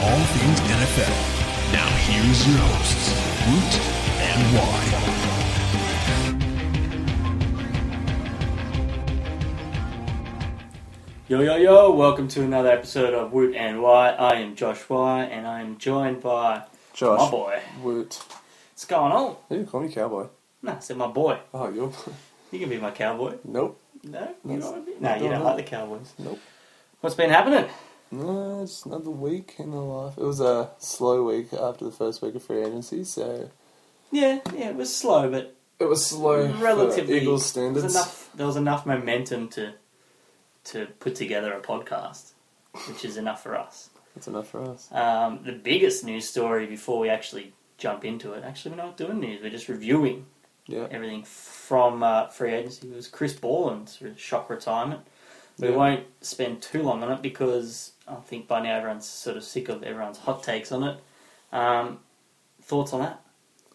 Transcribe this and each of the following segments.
all things NFL. Now here's your hosts, Woot and Y. Yo, welcome to another episode of Woot and Y. I am Josh Y, and I am joined by my boy. Woot. What's going on? You call me cowboy. No, I said my boy. Oh, you're... You can be my cowboy. Nope. No? You know what I mean? No, you don't like the Cowboys. Nope. What's been happening? No, just another week in the life. It was a slow week after the first week of free agency, so... Yeah, it was slow, but... It was slow relatively, for Eagles standards. There was enough momentum to put together a podcast, which is enough for us. That's enough for us. The biggest news story before we actually jump into it, actually we're not doing news, we're just reviewing everything from free agency. It was Chris Borland's shock retirement. We won't spend too long on it because I think by now everyone's sort of sick of everyone's hot takes on it. Thoughts on that?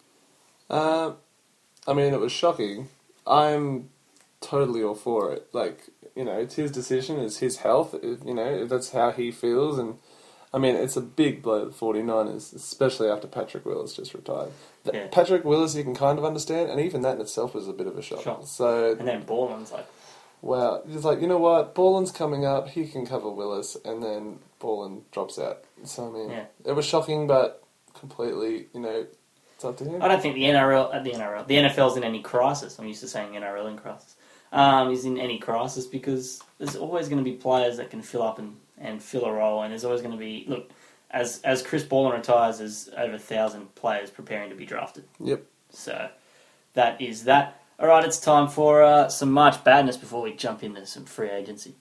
I mean, it was shocking. I'm totally all for it. Like, you know, it's his decision, it's his health, you know, that's how he feels. And, I mean, it's a big blow to the 49ers, especially after Patrick Willis just retired. Yeah. Patrick Willis you can kind of understand, and even that in itself was a bit of a shock. So, and then Borland's like... Wow. It's like, you know what, Borland's coming up, he can cover Willis, and then Borland drops out. So, I mean, it was shocking, but completely, you know, it's up to him. I don't think the NFL's in any crisis. I'm used to saying NRL in crisis. Is in any crisis because there's always going to be players that can fill up and fill a role, and there's always going to be, look, as Chris Borland retires, there's over 1,000 players preparing to be drafted. Yep. So, that is that. All right, it's time for some March badness before we jump into some free agency.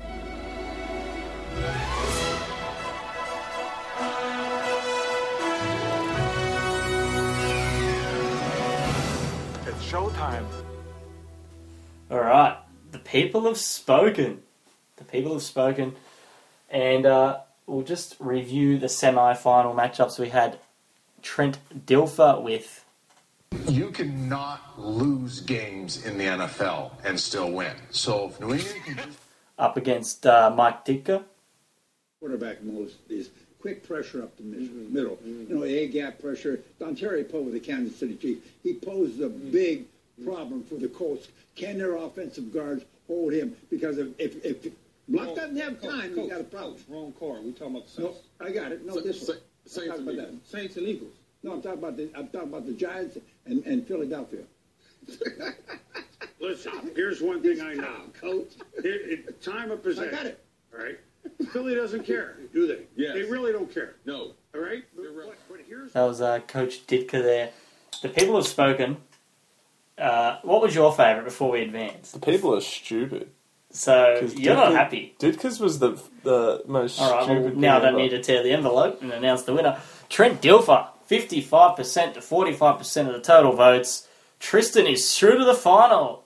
It's showtime. All right, the people have spoken. The people have spoken, and we'll just review the semi-final matchups. We had Trent Dilfer with... You cannot lose games in the NFL and still win. So if New England can up against Mike Ditka. Quarterback most is quick pressure up the middle. You know, A-gap pressure. Dontari Poe with the Kansas City Chiefs, he posed a big problem for the Colts. Can their offensive guards hold him? Because if Blunt doesn't have time, he's got a problem. Wrong card. We talking about the Saints. No, I got it. No, this one. Saints and Eagles. Saints and Eagles. No, I'm talking about the Giants and Philadelphia. Listen, here's one thing I know, Coach. Time of possession. I got it. All right. Philly doesn't care, do they? Yes. They really don't care. No. All right. But here's That was Coach Ditka there. The people have spoken. What was your favourite before we advance? The people are stupid. So you're not happy. Ditka's was the most All right. stupid Well, thing now I don't ever. need to tear the envelope and announce the winner. Trent Dilfer, 55% to 45% of the total votes. Tristan is through to the final.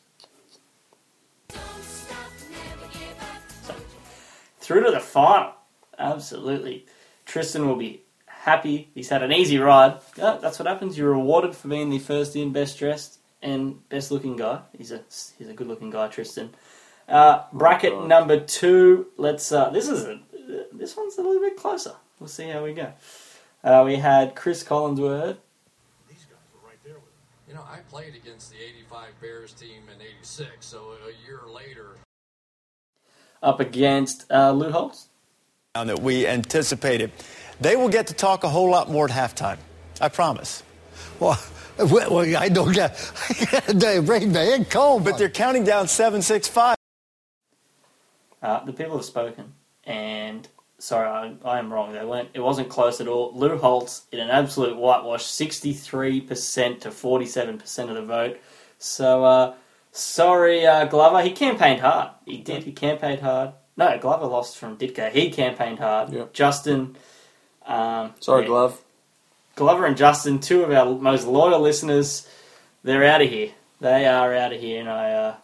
Through to the final. Absolutely. Tristan will be happy. He's had an easy ride. Yeah, that's what happens. You're rewarded for being the first in, best dressed, and best looking guy. He's a good looking guy, Tristan. Bracket number 2. Let's. This one's a little bit closer. We'll see how we go. We had Chris Collinsworth. These guys were right there with him. You know, I played against the 85 Bears team in 86, so a year later. Up against Lou Holtz. That we anticipated. They will get to talk a whole lot more at halftime. I promise. Well, I don't get brain man cold. But they're counting down 7-6-5. The people have spoken, and sorry, I am wrong. It wasn't close at all. Lou Holtz in an absolute whitewash, 63% to 47% of the vote. So sorry, Glover. He campaigned hard. He did. He campaigned hard. No, Glover lost from Ditka. He campaigned hard. Yep. Justin. Sorry, Glove. Glover and Justin, two of our most loyal listeners, they're out of here. They are out of here, and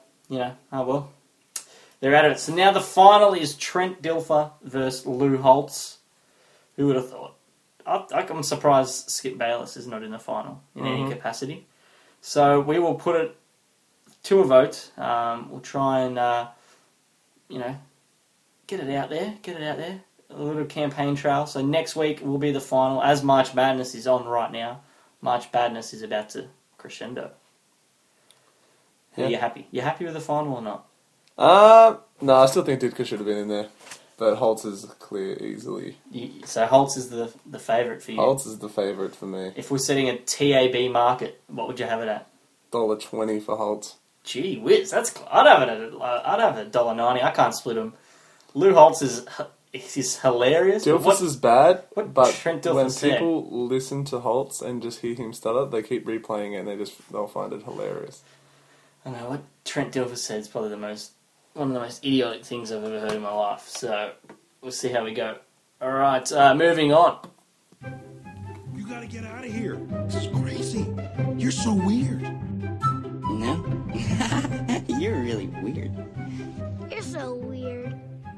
they're out of it. So now the final is Trent Dilfer versus Lou Holtz. Who would have thought? I'm surprised Skip Bayless is not in the final in any capacity. So we will put it to a vote. We'll try and, get it out there. a little campaign trail. So next week will be the final, as March Madness is on right now. March Madness is about to crescendo. Are you happy? You happy with the final or not? No, I still think Ditka should have been in there. But Holtz is clear easily. So Holtz is the favourite for you? Holtz is the favourite for me. If we're setting a TAB market, what would you have it at? $1.20 for Holtz. Gee whiz, I'd have $1.90. I can't split them. Lou Holtz is hilarious. Dilfus is bad, but Trent when Dilfus said? people listen to Holtz and just hear him stutter, they keep replaying it and they'll find it hilarious. I know what Trent Dilfus said is probably one of the most idiotic things I've ever heard in my life. So we'll see how we go. All right, moving on. You gotta get out of here. This is crazy. You're so weird. No, you're really weird. You're so weird.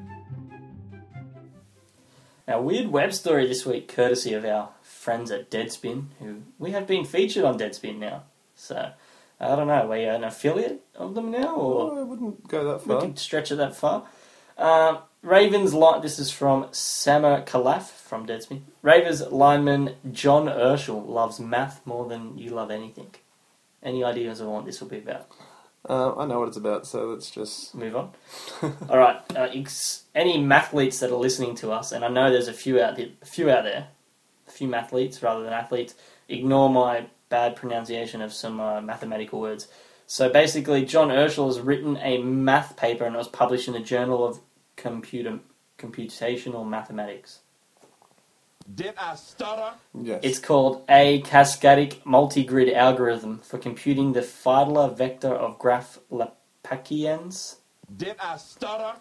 Our weird web story this week, courtesy of our friends at Deadspin, who we have been featured on Deadspin now. So, I don't know, are we an affiliate of them now? Or I wouldn't go that far. We can stretch it that far. Ravens line. This is from Sammer Kalaf from Deadspin. Ravens lineman John Urschel loves math more than you love anything. Any ideas of what this will be about? I know what it's about, so let's just move on. All right. Any mathletes that are listening to us, and I know there's a few out there, a few mathletes rather than athletes. Ignore my bad pronunciation of some mathematical words. So basically, John Urschel has written a math paper, and it was published in the Journal of Computational Mathematics. Did I stutter? Yes. It's called A Cascadic Multigrid Algorithm for Computing the Fiedler Vector of Graph Laplacians. Did I stutter?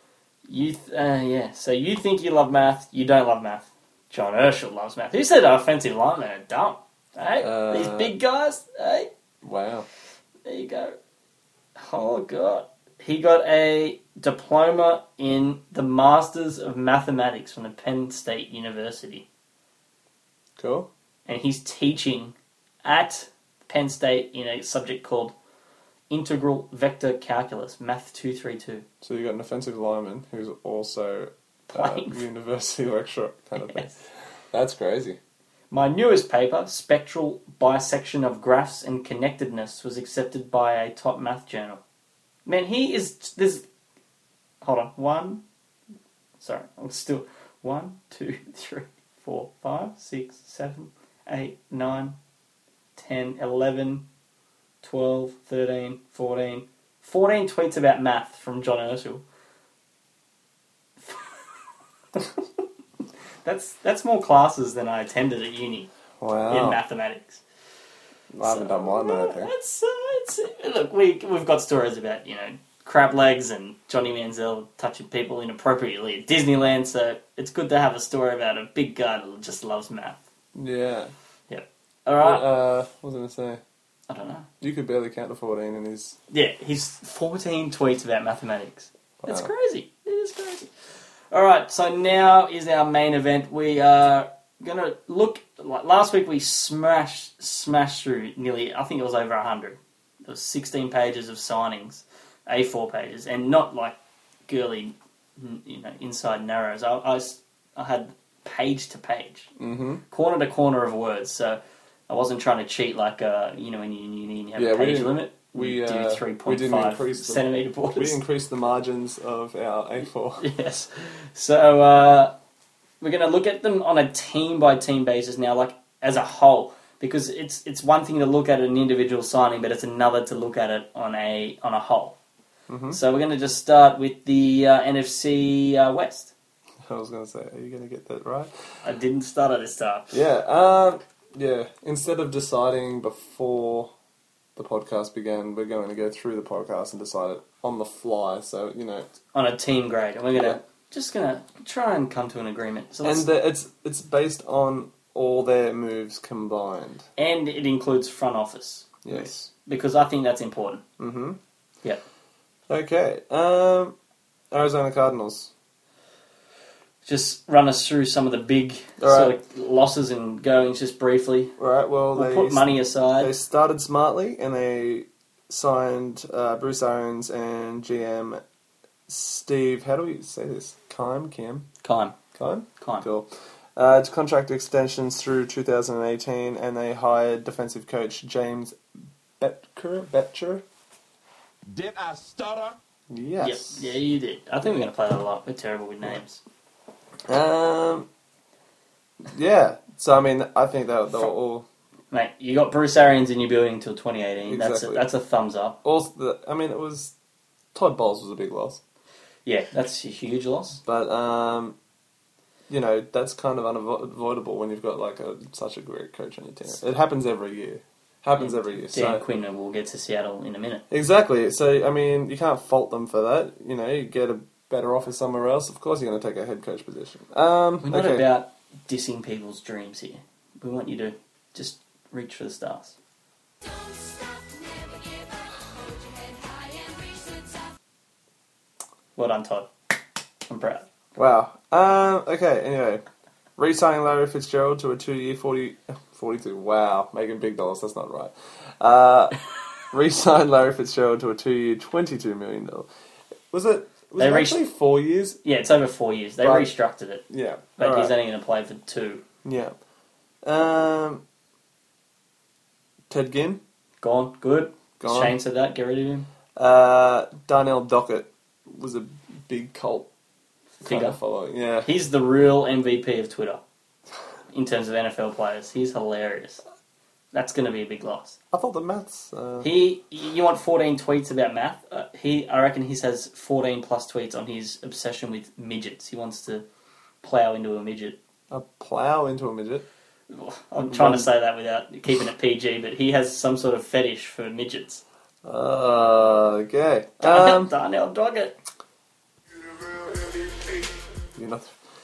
So you think you love math, you don't love math. John Urschel loves math. Who said offensive linemen are dumb? Hey? These big guys? Hey? Wow. There you go. Oh, God. He got a diploma in the Masters of Mathematics from the Penn State University. Cool. And he's teaching at Penn State in a subject called Integral Vector Calculus, Math 232. So you got an offensive lineman who's also a university lecturer kind of thing. That's crazy. My newest paper, Spectral Bisection of Graphs and Connectedness, was accepted by a top math journal. Man, hold on. 1, 2, 3, 4, 5, 6, 7, 8, 9, 10, 11, 12, 13, 14. 14 tweets about math from John Urschel. That's more classes than I attended at uni. Wow. In mathematics. I haven't done mine, I think. Look, we've got stories about, crab legs and Johnny Manziel touching people inappropriately at Disneyland, so it's good to have a story about a big guy that just loves math. Yeah. Yep. Alright. What was I going to say? I don't know. You could barely count to 14 in his... Yeah, he's 14 tweets about mathematics. That's Wow. crazy. It is crazy. Alright, so now is our main event. We are going to look... Last week we smashed through nearly, I think it was over 100. There was 16 pages of signings, A4 pages, and not like girly, inside narrows. I had page to page, corner to corner of words, so I wasn't trying to cheat like, when you're in uni and you have a page limit. We do 3.5 centimetre borders. We increased the margins of our A4. Yes. So we're going to look at them on a team-by-team basis now, like as a whole, because it's one thing to look at an individual signing, but it's another to look at it on a whole. Mm-hmm. So we're going to just start with the NFC West. I was going to say, are you going to get that right? I didn't start at this time. Yeah. Yeah. Instead of deciding before the podcast began, we're going to go through the podcast and decide it on the fly. So on a team grade, and we're going to try and come to an agreement. So it's based on all their moves combined, and it includes front office. Yes, because I think that's important. Mm-hmm. Yep. Okay. Arizona Cardinals. Just run us through some of the big sort of losses and goings just briefly. All right, well, we'll put money aside. They started smartly and they signed Bruce Arians and GM Steve, how do we say this? Keim Kine? Kine. Cool. It's contract extensions through 2018, and they hired defensive coach James Betcher. Did I stutter? Yes. Yep. Yeah, you did. I think we're going to play that a lot. We're terrible with names. Yeah. So, I mean, I think they'll all... Mate, you got Bruce Arians in your building until 2018. Exactly. That's a thumbs up. Also, it was... Todd Bowles was a big loss. Yeah, that's a huge loss. But, that's kind of unavoidable when you've got, such a great coach on your team. It happens every year. Dan Quinn will get to Seattle in a minute. Exactly. So, I mean, you can't fault them for that. You get a better offer somewhere else. Of course you're going to take a head coach position. We're not about dissing people's dreams here. We want you to just reach for the stars. Well done, Todd. I'm proud. Wow. Okay, anyway. Re-signing Larry Fitzgerald to a 2-year 42. Wow, making big dollars. That's not right. Re-signed Larry Fitzgerald to a 2-year $22 million. Was it actually 4 years? Yeah, it's over 4 years. They restructured it. Yeah. But he's only going to play for 2. Yeah. Ted Ginn? Gone. Good. Gone. Shane said that. Get rid of him. Darnell Dockett was a big cult figure following. Yeah. He's the real MVP of Twitter in terms of NFL players. He's hilarious. That's going to be a big loss. I thought the maths... You want 14 tweets about math? I reckon he has 14 plus tweets on his obsession with midgets. He wants to plough into a midget. Plough into a midget? I'm trying to say that without keeping it PG, but he has some sort of fetish for midgets. Okay. Darnell Doggett. You're not...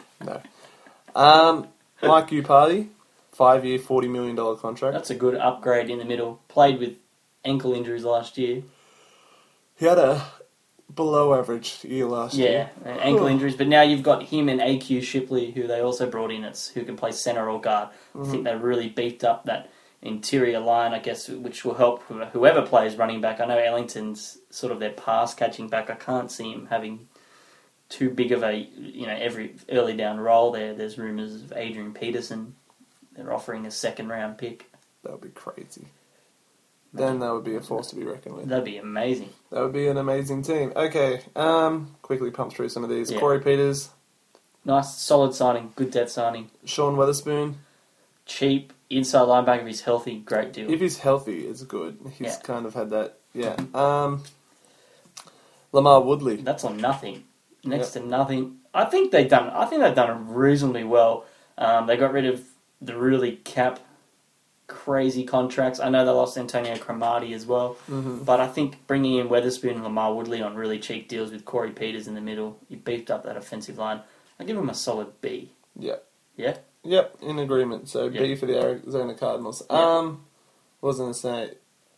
No. Mike Upardi, 5-year, $40 million contract. That's a good upgrade in the middle. Played with ankle injuries last year. He had a below-average year last year. Yeah, ankle injuries. But now you've got him and AQ Shipley, who they also brought in, who can play centre or guard. I think they really beefed up that interior line, I guess, which will help whoever plays running back. I know Ellington's sort of their pass-catching back. I can't see him having too big of a, every early down role there. There's rumours of Adrian Peterson. They're offering a second-round pick. That would be crazy. Then that would be a force to be reckoned with. That'd be amazing. That would be an amazing team. Okay, quickly pump through some of these. Yeah. Corey Peters. Nice, solid signing. Good depth signing. Sean Weatherspoon. Cheap. Inside linebacker, if he's healthy, great deal. If he's healthy, it's good. He's kind of had that, Lamar Woodley. That's on nothing. Next to nothing. I think they've done it reasonably well. They got rid of the really crazy contracts. I know they lost Antonio Cromartie as well, but I think bringing in Weatherspoon and Lamar Woodley on really cheap deals with Corey Peters in the middle, you beefed up that offensive line. I give him a solid B. Yeah. Yeah. Yep, in agreement. So B for the Arizona Cardinals. Yep. What was I going to say?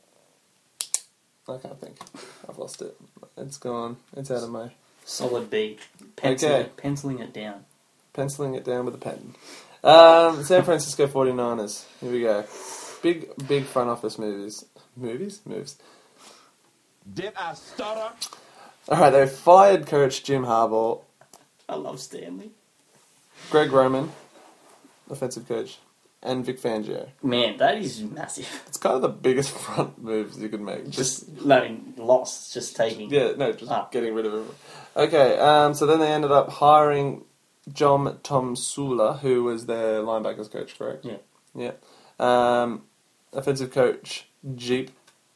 I can't think. I've lost it. It's gone. It's out of my... Solid B. Penciling it down. Penciling it down with a pen. San Francisco 49ers. Here we go. Big front office moves. Moves? Did I stutter? Alright, they fired coach Jim Harbaugh. I love Stanley. Greg Roman, offensive coach, and Vic Fangio. Man, that is massive. It's kind of the biggest front moves you could make. Loss, just taking. Yeah, no, just getting rid of him. Okay, so then they ended up hiring John Tomsula, who was their linebackers coach, correct? Yeah. Yeah. Offensive coach Jeep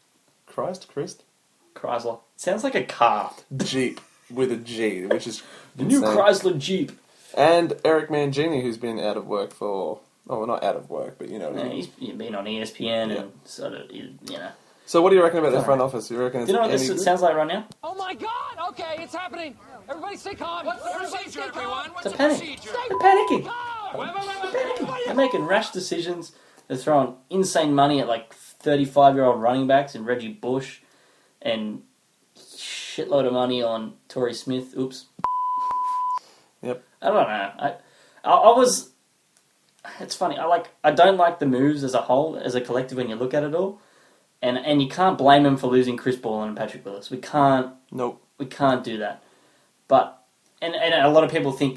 Chrysler. Sounds like a car. Jeep with a G, which is the new Chrysler Jeep. And Eric Mangini, who's been out of work for... Oh, well, not out of work, but you know what I mean. He's been on ESPN and sort of, So what do you reckon about their front office? Do you reckon Do you know what this sounds like right now? Oh my God! Okay, it's happening. Everybody stay calm. What's the procedure, everyone? It's a panic. They're panicking. They're making rash decisions. They're throwing insane money at 35-year-old running backs and Reggie Bush, and shitload of money on Torrey Smith. Oops. Yep. I don't know. I was. It's funny. I don't like the moves as a whole, as a collective when you look at it all, and you can't blame them for losing Chris Ballin and Patrick Willis. We can't. Nope. We can't do that. But and a lot of people think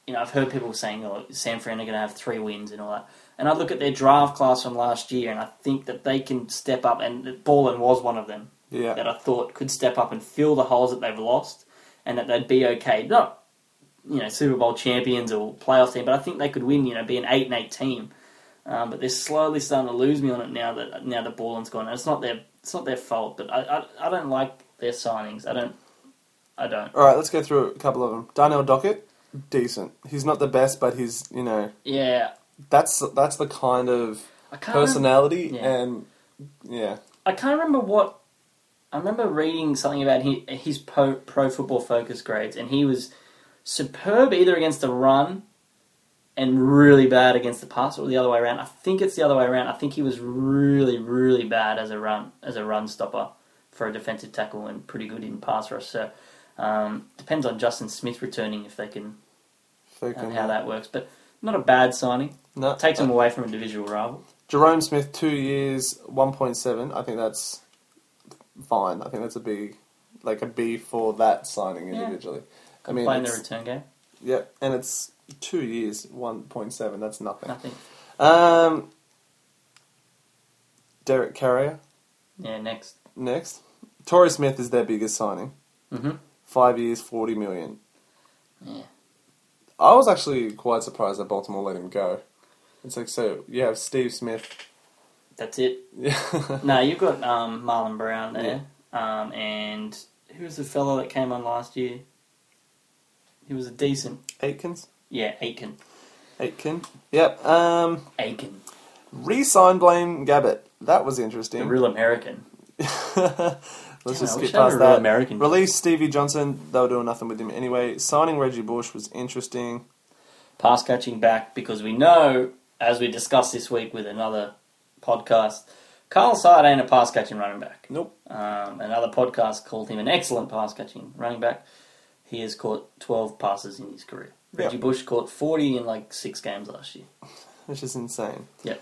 I've heard people saying, "Oh, San Fran are going to have 3 wins and all that." And I look at their draft class from last year, and I think that they can step up. And Ballin was one of them that I thought could step up and fill the holes that they've lost, and that they'd be okay. Not, Super Bowl champions or playoff team, but I think they could win. Be an 8-8 team. But they're slowly starting to lose me on it now that Ballin's gone. And it's not their fault, but I don't like their signings. I don't. All right, let's go through a couple of them. Darnell Dockett, decent. He's not the best, but he's Yeah. That's the kind of personality and I can't remember what. I remember reading something about his Pro Football Focus grades, and he was superb either against the run and really bad against the pass, or the other way around. I think it's the other way around. I think he was really, really bad as a run stopper for a defensive tackle, and pretty good in pass rush. So depends on Justin Smith returning if they can how that works. But not a bad signing. No, takes him away from a divisional rival. Jerome Smith, 2 years, 1.7. I think that's fine. I think that's a B for that signing individually. I mean, playing the return game. Yeah, and it's 2 years, 1.7. That's nothing. Derek Carrier. Yeah, next. Torrey Smith is their biggest signing. Mm-hmm. 5 years, $40 million. Yeah. I was actually quite surprised that Baltimore let him go. It's like, so you have Steve Smith. That's it. Yeah. No, you've got Marlon Brown there. Yeah. And who was the fellow that came on last year? He was a decent... Aikens? Yeah, Aiken. Yep. Aiken. Re-signed Blaine Gabbert. That was interesting. The real American. Let's just skip past that. American. Release Stevie Johnson. They were doing nothing with him anyway. Signing Reggie Bush was interesting. Pass catching back, because we know, as we discussed this week with another podcast, Carl Side ain't a pass catching running back. Nope. Another podcast called him an excellent pass catching running back. He has caught 12 passes in his career. Reggie Bush caught 40 in 6 games last year. Which is insane. Yep.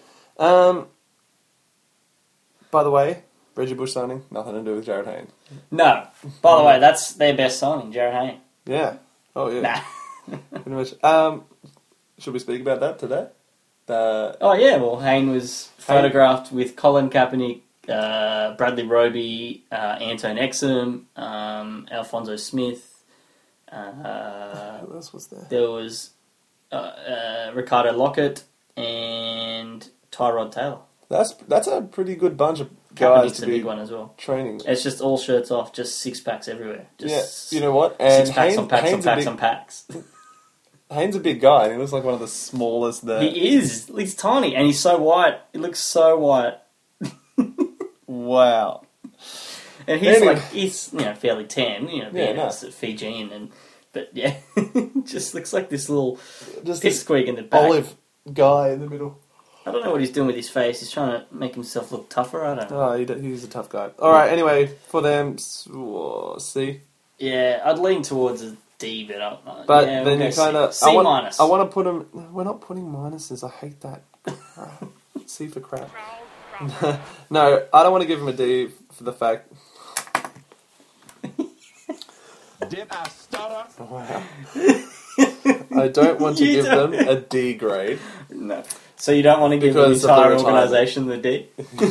By the way, Reggie Bush signing, nothing to do with Jared Hayne. No. By the way, that's their best signing, Jared Hayne. Yeah. Oh, yeah. Nah. Pretty much. Should we speak about that today? Well, Hayne was photographed with Colin Kaepernick, Bradley Roby, Anton Exum, Alfonso Smith. Who else was there? There was Ricardo Lockett and Tyrod Taylor. That's a pretty good bunch of guys to a be big one as well. Training. It's just all shirts off, just 6-packs everywhere. Just you know what? And 6-packs on packs on packs on packs. Hayne's a big guy, and he looks like one of the smallest there. He is. He's tiny, and he's so white. He looks so white. Wow. And he's fairly tan, Fijian, but yeah, just looks like this little pipsqueak in the back. Olive guy in the middle. I don't know what he's doing with his face. He's trying to make himself look tougher. I don't know. Oh, he's a tough guy. All right. Anyway, for them, C. Yeah, I'd lean towards a D, but then you kind of C minus. I want to put them. We're not putting minuses. I hate that. C for crap. No, I don't want to give him a D for the fact. Did I stutter? Wow. I don't want to give them a D grade. No. So you don't want to give the entire organisation the D?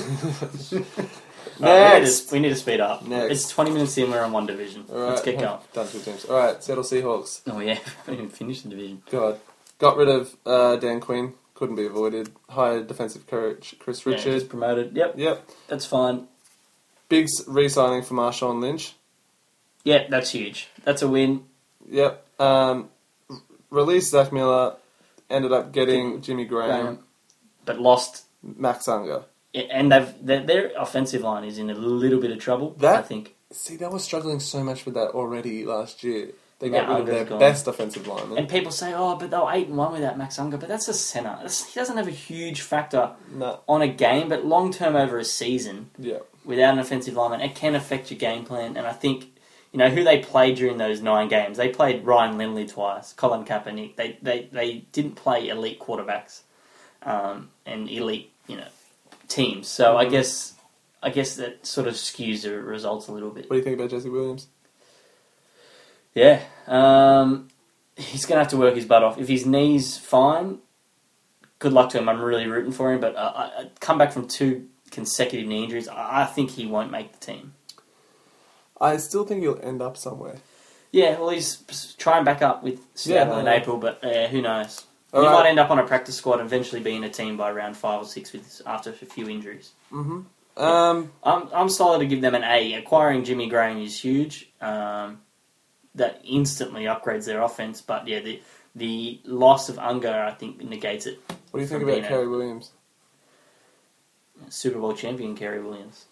Next. We need to speed up. Next. It's 20 minutes in, we're on one division. All right. Let's get going. Done 2 teams. All right, Seattle Seahawks. Oh yeah, we haven't even finished the division. God. Got rid of Dan Quinn. Couldn't be avoided. Hired defensive coach Chris Richard. Yeah, just promoted. Yep. That's fine. Big re-signing for Marshawn Lynch. Yeah, that's huge. That's a win. Yep. Released Zach Miller. Ended up getting Jimmy Graham. But lost Max Unger. Yeah, and their offensive line is in a little bit of trouble, I think. See, they were struggling so much with that already last year. They got rid of their gone. best offensive lineman. And people say, but they were 8-1 without Max Unger. But that's a center. He doesn't have a huge factor on a game, but long term over a season, without an offensive lineman, it can affect your game plan. And I think, who they played during those 9 games. They played Ryan Lindley twice, Colin Kaepernick. They didn't play elite quarterbacks and elite, teams. So I guess that sort of skews the results a little bit. What do you think about Jesse Williams? Yeah, he's going to have to work his butt off. If his knee's fine, good luck to him. I'm really rooting for him. But come back from 2 consecutive knee injuries, I think he won't make the team. I still think he'll end up somewhere. Yeah, well, he's trying back up with Seattle in April, but who knows? He All right. might end up on a practice squad and eventually be in a team by round 5 or 6 after a few injuries. Mm-hmm. I'm solid to give them an A. Acquiring Jimmy Graham is huge. That instantly upgrades their offense, but yeah, the loss of Unger, I think, negates it. What do you think about Kerry Williams? Super Bowl champion Kerry Williams.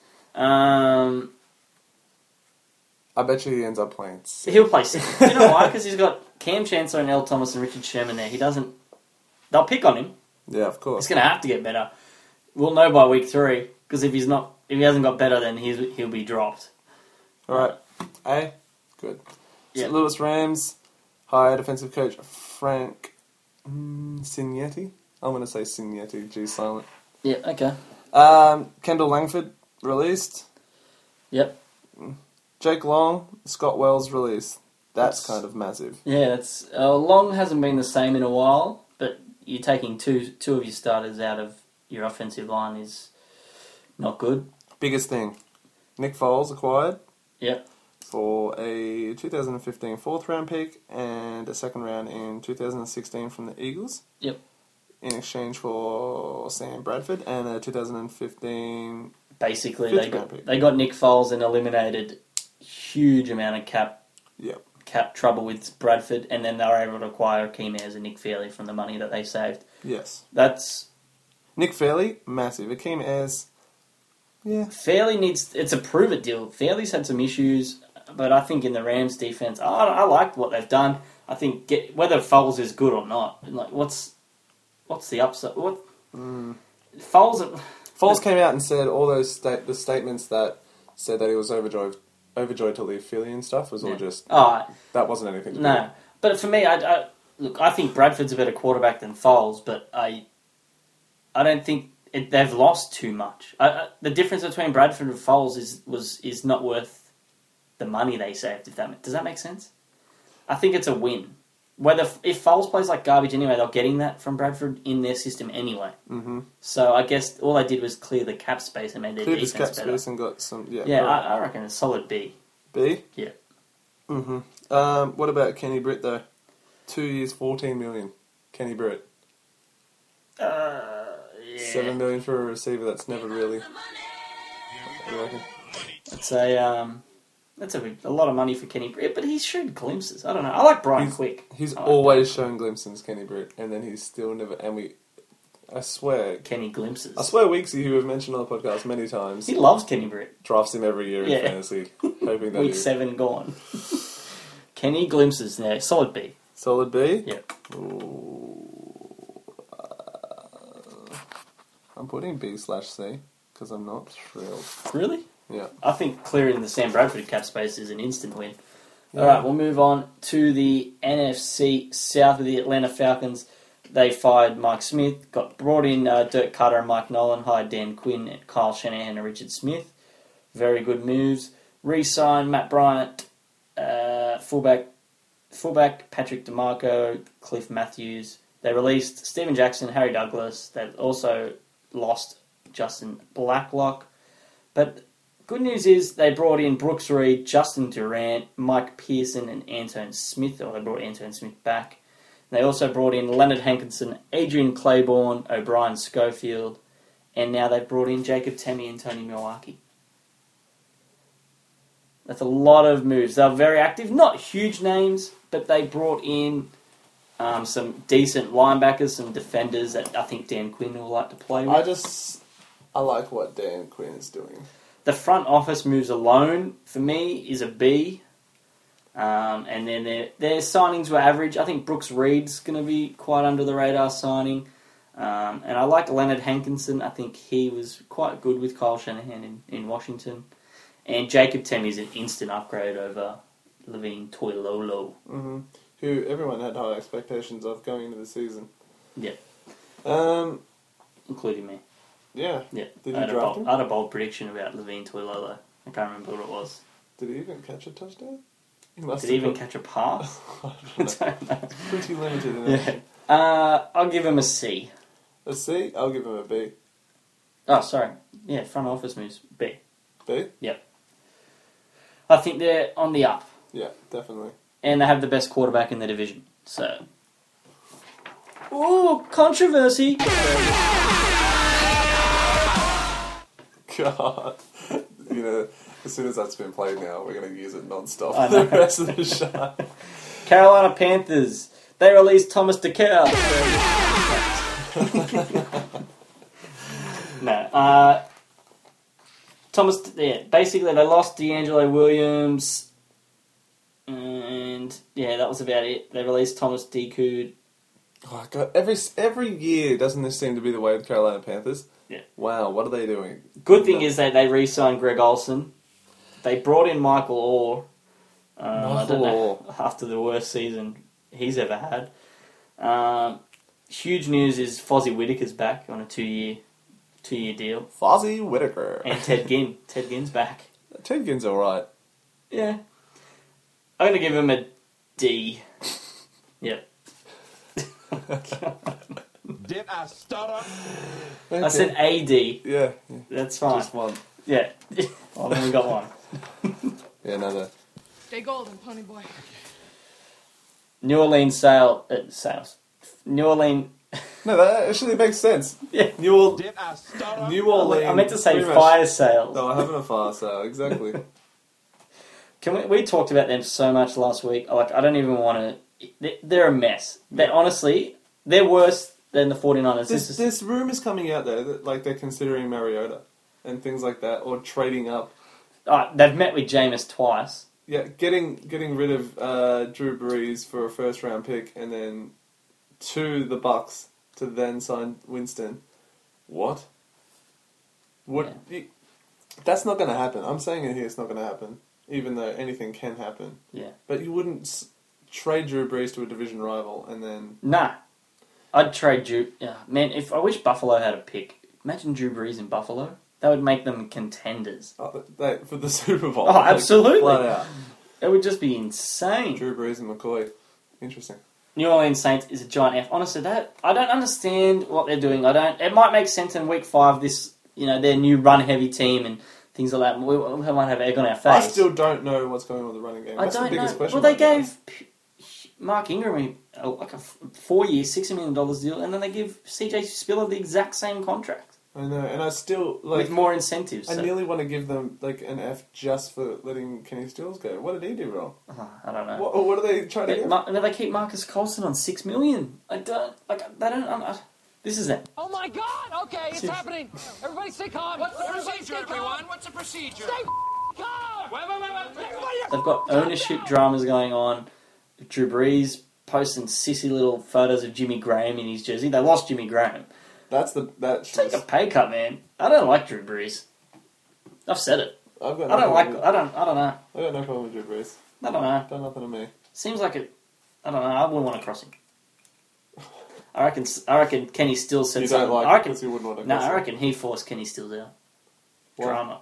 I bet you he ends up playing. He'll play 6. You know why? Because he's got Cam Chancellor and L. Thomas and Richard Sherman there. They'll pick on him. Yeah, of course. He's going to have to get better. We'll know by week 3, because if he hasn't got better, then he'll be dropped. All right. A. Good. Yeah. St. Louis Rams hire defensive coach Frank Signetti. I'm going to say Signetti. G silent. Yeah. Okay. Kendall Langford released. Yep. Jake Long, Scott Wells released. That's kind of massive. Yeah, that's Long hasn't been the same in a while, but you're taking two of your starters out of your offensive line is not good. Biggest thing, Nick Foles acquired. Yep. For a 2015 4th round pick and a 2nd round in 2016 from the Eagles. Yep. In exchange for Sam Bradford and a 2015. Basically, they got Nick Foles and eliminated huge amount of cap trouble with Bradford, and then they were able to acquire Akeem Ayers and Nick Fairley from the money that they saved. Yes. That's Nick Fairley, massive. Akeem Ayers, yeah. Fairley it's a prove it deal. Fairley's had some issues, but I think in the Rams defense, I like what they've done. I think whether Foles is good or not, like what's the upside? Foles came out and said all those the statements that said that he was overjoyed to leave Philly and stuff was all just that wasn't anything to do with. But for me, I think Bradford's a better quarterback than Foles, but I don't think they've lost too much. The difference between Bradford and Foles is not worth the money they saved. Does that make sense? I think it's a win. If Foles plays like garbage anyway, they're getting that from Bradford in their system anyway. Mm-hmm. So I guess all they did was clear the cap space and made their defense better. Space and got some. Yeah, yeah, I reckon a solid B. B? Yeah. Mm-hmm. What about Kenny Britt though? 2 years, $14 million. Kenny Britt. Yeah. $7 million for a receiver. That's never really. I reckon. That's a lot of money for Kenny Britt, but he's shown glimpses. I don't know. I like Brian Quick. He's always shown glimpses, Kenny Britt, and then he's still never. And I swear, Kenny glimpses. I swear, Weeksy, who we've mentioned on the podcast many times, he loves Kenny Britt. Drafts him every year in fantasy, hoping that week 7 gone. Kenny glimpses now. Solid B. Solid B. Yep. I'm putting B/C because I'm not thrilled. Really? Yeah. I think clearing the Sam Bradford cap space is an instant win. Yeah. Alright, we'll move on to the NFC South with the Atlanta Falcons. They fired Mike Smith, brought in Dirk Cutter and Mike Nolan, hired Dan Quinn, Kyle Shanahan and Richard Smith. Very good moves. Re-signed Matt Bryant, fullback Patrick DeMarco, Cliff Matthews. They released Steven Jackson, Harry Douglas. They also lost Justin Blacklock. But good news is they brought in Brooks Reed, Justin Durant, Mike Pearson, and Antoine Smith. Or they brought Antoine Smith back. They also brought in Leonard Hankinson, Adrian Claiborne, O'Brien Schofield, and now they've brought in Jacob Temmie and Tony Milwaukee. That's a lot of moves. They're very active. Not huge names, but they brought in some decent linebackers, some defenders that I think Dan Quinn will like to play with. I like what Dan Quinn is doing. The front office moves alone, for me, is a B. And then their signings were average. I think Brooks Reed's going to be quite under the radar signing. And I like Leonard Hankinson. I think he was quite good with Kyle Shanahan in Washington. And Jacob Temmie is an instant upgrade over Levine Toilolo. Mm-hmm. Who everyone had high expectations of going into the season. Yeah. Including me. Yeah. Yeah. Did you draft him? I had a bold prediction about Levine Toilolo. I can't remember what it was. Did he even catch a touchdown? must Did he have even got- catch a pass? I don't know. It's pretty limited in it. Yeah. I'll give him a C. A C? I'll give him a B. Oh, sorry. Yeah, front office moves. B. B? Yep. I think they're on the up. Yeah, definitely. And they have the best quarterback in the division. So. Ooh, controversy. God. You know, as soon as that's been played now, we're going to use it non-stop I for know. the rest of the show. Carolina Panthers. They released Thomas DeCow. No. Basically they lost D'Angelo Williams. And, yeah, that was about it. They released Thomas Decoud. Oh, God. Every year, doesn't this seem to be the way with Carolina Panthers? Yeah. Wow, what are they doing? Good thing is that they re-signed Greg Olsen. They brought in Michael Orr. I don't know, after the worst season he's ever had. Huge news is Fozzie Whitaker's back on a two-year deal. Fozzie Whitaker. And Ted Ginn. Ted Ginn's back. Ted Ginn's alright. Yeah. I'm going to give him a D. Yep. Did I stutter? I said AD. Yeah. That's fine. Just one. Yeah. I've only got one. Yeah, another. Stay golden, pony boy. New Orleans sales. New Orleans. No, that actually makes sense. Yeah. New Orleans. I meant to say pretty much- fire sales. No, I haven't a fire sale, exactly. We talked about them so much last week. Like, I don't even want to. They're a mess. They're worse than the 49ers. There's rumours coming out there that like they're considering Mariota and things like that, or trading up. They've met with Jameis twice. Yeah, getting rid of Drew Brees for a first round pick, and then to the Bucks to then sign Winston. What? That's not going to happen. I'm saying it here. It's not going to happen, even though anything can happen. Yeah. But you wouldn't trade Drew Brees to a division rival and then. Nah. I'd trade Drew. Yeah, man, I wish Buffalo had a pick. Imagine Drew Brees in Buffalo. That would make them contenders. For the Super Bowl. Oh, absolutely. Flat out. It would just be insane. Drew Brees and McCoy. Interesting. New Orleans Saints is a giant F. Honestly, I don't understand what they're doing. It might make sense in week 5. This, their new run-heavy team and things like that. We might have egg on our face. I still don't know what's going on with the running game. That's the biggest question. Well, they gave Mark Ingram like a 4-year, $60 million deal, and then they give CJ Spiller the exact same contract. I know, and I still with more incentives. I nearly want to give them like an F just for letting Kenny Stills go. What did he do wrong? I don't know. What are they trying to get? They keep Marcus Coulson on $6 million. This is it. Oh my God! Okay, it's happening. Everybody stay calm. What's the procedure, everyone? What's the procedure? Stay calm. Wait. They've got ownership dramas going on. Drew Brees posting sissy little photos of Jimmy Graham in his jersey. They lost Jimmy Graham. Take a pay cut, man. I don't like Drew Brees. I've said it. I don't know. I got no problem with Drew Brees. I don't know. Done nothing to me. Seems like it. I don't know. I wouldn't want to cross him. I reckon Kenny Stills said you something. Don't like I reckon, because you wouldn't want to no, cross I him. reckon he forced Kenny Stills out. What? Drama.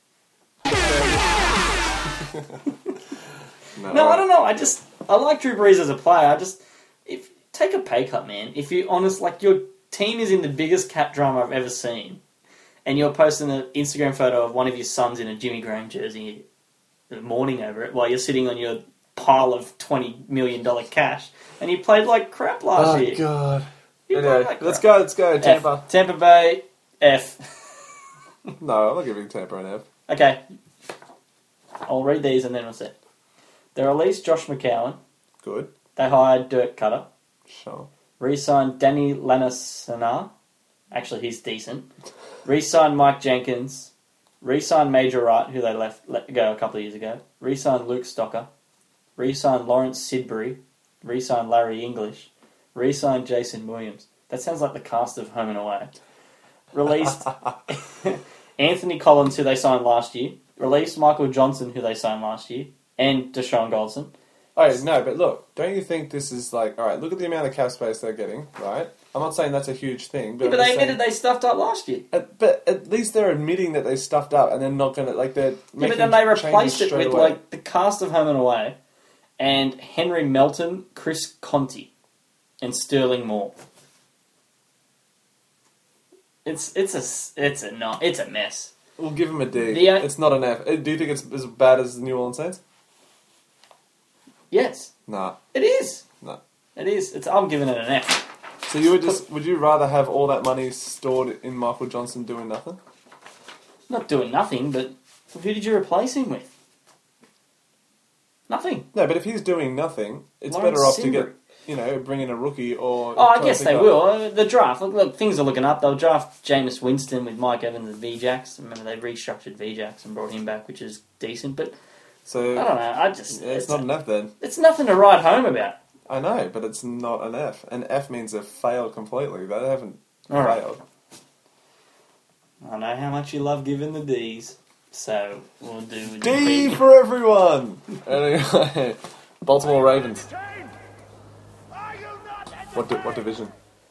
No, No, I don't know. I like Drew Brees as a player. Take a pay cut, man. If you're honest, like your team is in the biggest cap drama I've ever seen, and you're posting an Instagram photo of one of your sons in a Jimmy Graham jersey, mourning over it, while you're sitting on your pile of $20 million cash, and you played like crap last year. Oh God! You Anyway, played like let's crap. go, Tampa. Tampa Bay, F. No, I'm not giving Tampa an F. Okay. I'll read these and then we'll say. They released Josh McCown. Good. They hired Dirk Cutter. Sure. Re-signed Danny Lanasana. Actually, he's decent. Re-signed Mike Jenkins. Re-signed Major Wright, who they let go a couple of years ago. Re-signed Luke Stocker. Re-signed Lawrence Sidbury. Re-signed Larry English. Re-signed Jason Williams. That sounds like the cast of Home and Away. Released Anthony Collins, who they signed last year. Released Michael Johnson, who they signed last year. And Deshaun Goldson. Oh, no, but look, don't you think this is like, alright, look at the amount of cap space they're getting, right? I'm not saying that's a huge thing, but, Yeah, but they admitted they stuffed up last year. But at least they're admitting that they stuffed up and they're not going to, like, they're Yeah, making but then they replaced changes it straight with, away. like, the cast of Home and Away, and Henry Melton, Chris Conti, and Sterling Moore. It's a mess. We'll give him a D. It's not an F. Do you think it's as bad as the New Orleans Saints? Yes. Nah. It is. Nah. It is. I'm giving it an F. So would you rather have all that money stored in Michael Johnson doing nothing? Not doing nothing, but who did you replace him with? Nothing. No, but if he's doing nothing, it's Lawrence better off to Simber. get, bring in a rookie or... Oh, I guess they will. The draft. Look, things are looking up. They'll draft Jameis Winston with Mike Evans and VJax. Remember, they restructured VJax and brought him back, which is decent. But so I don't know. it's not an F then. It's nothing to write home about. I know, but it's not an F. An F means they've failed completely. They haven't All right. failed. I know how much you love giving the Ds, so we'll do D for everyone! Anyway, Baltimore Ravens. What division?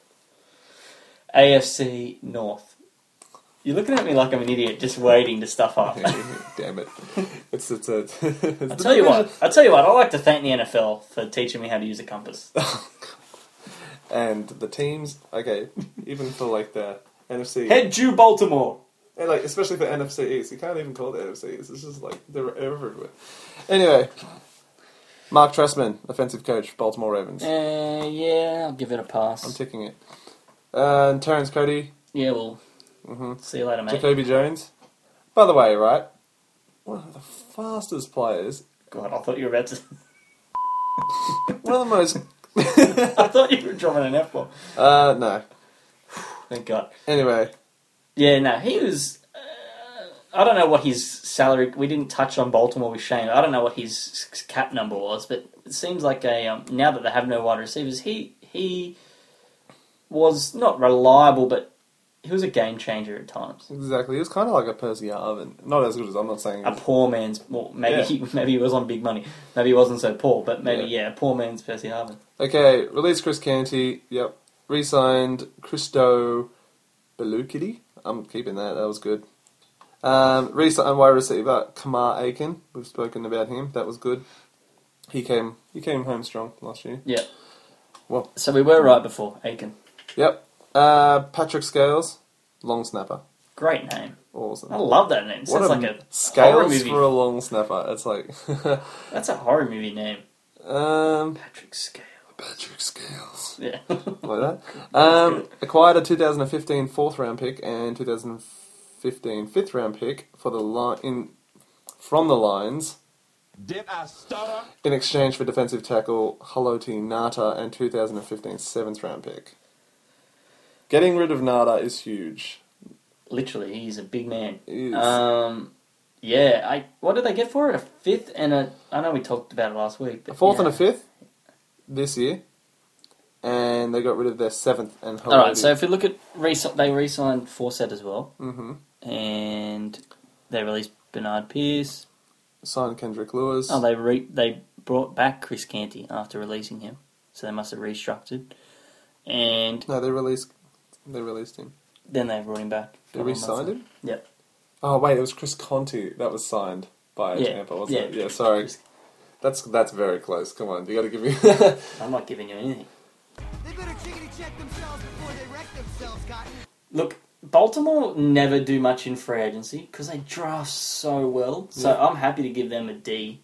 AFC North. You're looking at me like I'm an idiot, just waiting to stuff up. Damn it! It's I'll tell you what. I like to thank the NFL for teaching me how to use a compass. And the teams, okay, even for like the NFC. Head Jew Baltimore. And like, especially for NFC East. You can't even call it NFC East. It's just like, they're everywhere. Anyway, Mark Trestman, offensive coach, Baltimore Ravens. Yeah, I'll give it a pass. I'm ticking it. And Terrence Cody. Yeah, well, see you later, mate. Jacoby Jones. By the way, right, one of the fastest players. God, I thought you were about to... One of the most... I thought you were dropping an F-bomb. No. Thank God. Anyway. Yeah, no, he was... I don't know what his salary... We didn't touch on Baltimore with Shane. I don't know what his cap number was, but it seems like now that they have no wide receivers, he was not reliable, but he was a game changer at times. Exactly. He was kind of like a Percy Harvin. Not as good as I'm not saying... A poor man's... Well, maybe he was on big money. Maybe he wasn't so poor, but maybe, a poor man's Percy Harvin. Okay, released Chris Canty. Yep. Re-signed Christo Belukidi. I'm keeping that. That was good. Re-signed wide receiver Kamar Aiken. We've spoken about him. That was good. He came home strong last year. Yeah. Well, so we were right before Aiken. Yep. Patrick Scales, long snapper. Great name. Awesome. I love that name. Sounds like a Scales horror movie. for a long snapper. It's like that's a horror movie name. Patrick Scales. Patrick Scales. Yeah. Like that. Acquired a 2015 4th round pick and 2015 5th round pick for from the Lions. Did I stutter? In exchange for defensive tackle Haloti Nata and 2015 7th round pick. Getting rid of Nata is huge. Literally, he's a big man. He is. Yeah, what did they get for it? A 5th and a... I know we talked about it last week. But a 4th and a 5th this year. And they got rid of their 7th and Haloti. Alright, so if we look at... They re-signed Forsett as well. Mm-hmm. And they released Bernard Pierce. Signed Kendrick Lewis. Oh, they brought back Chris Canty after releasing him. So they must have restructured. And... No, they released him. Then they brought him back. They re-signed him? Yep. Oh, wait, it was Chris Conti that was signed by Tampa, wasn't it? Yeah, sorry. That's very close. Come on, you got to give me... I'm not giving you anything. They better chickity check themselves before they wreck themselves, Cotton. Look, Baltimore never do much in free agency because they draft so well. So I'm happy to give them a D.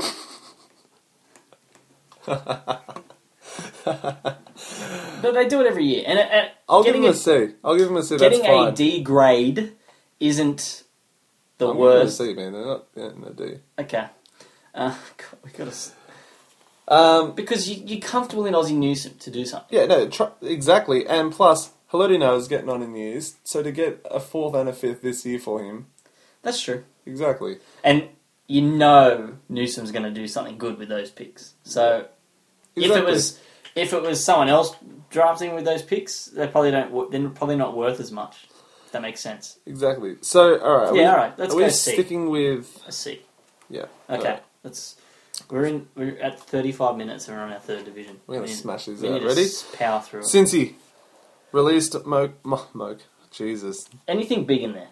But they do it every year, and I'll give them a C. That's fine. Getting a D grade isn't the worst. I'm giving them a C, man. They're not getting a D. Okay. We got to. Because you're comfortable in Ozzie Newsome to do something. Yeah, no, exactly. And plus, Haloti is getting on in years, so to get a 4th and a 5th this year for him. That's true. Exactly. And you know Newsome's going to do something good with those picks. So if it was someone else drafting with those picks, they're probably not worth as much. If that makes sense. Exactly. So, all right. All right. Let's go C. Sticking with a C. Yeah. Okay. We're at 35 minutes and we're on our 3rd division. We're going to smash these we out. need to Ready? Power through it. Cincy released Moke. Jesus. Anything big in there?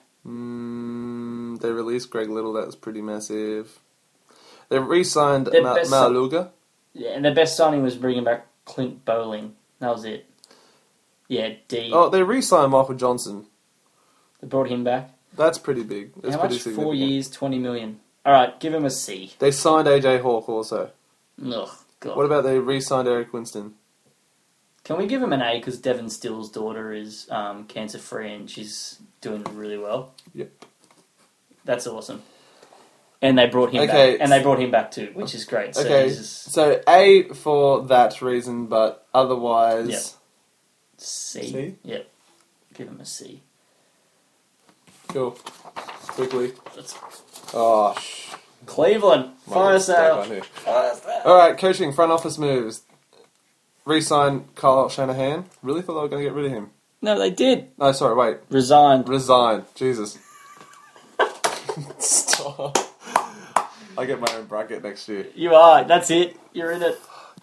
They released Greg Little. That was pretty massive. They re-signed Maualuga. Yeah, and their best signing was bringing back Clint Bowling. That was it. Yeah, D. Oh, they re-signed Michael Johnson. They brought him back. That's pretty big. That's How pretty much? significant. 4 years, $20 million. All right, give him a C. They signed AJ Hawk also. Ugh, God. What about they re-signed Eric Winston? Can we give him an A because Devon Still's daughter is cancer-free and she's doing really well? Yep. That's awesome. And they brought him back. And they brought him back too, which is great. So Okay, so A for that reason, but otherwise... Yep. C? Yep. Give him a C. Cool. Quickly. Let's... Oh, Cleveland. Fire sale. Alright, coaching, front office moves. Re-sign Kyle Shanahan. Really thought they were going to get rid of him. No, they did. No, sorry, wait. Resigned. Jesus. Stop. I get my own bracket next year. You are. That's it. You're in it.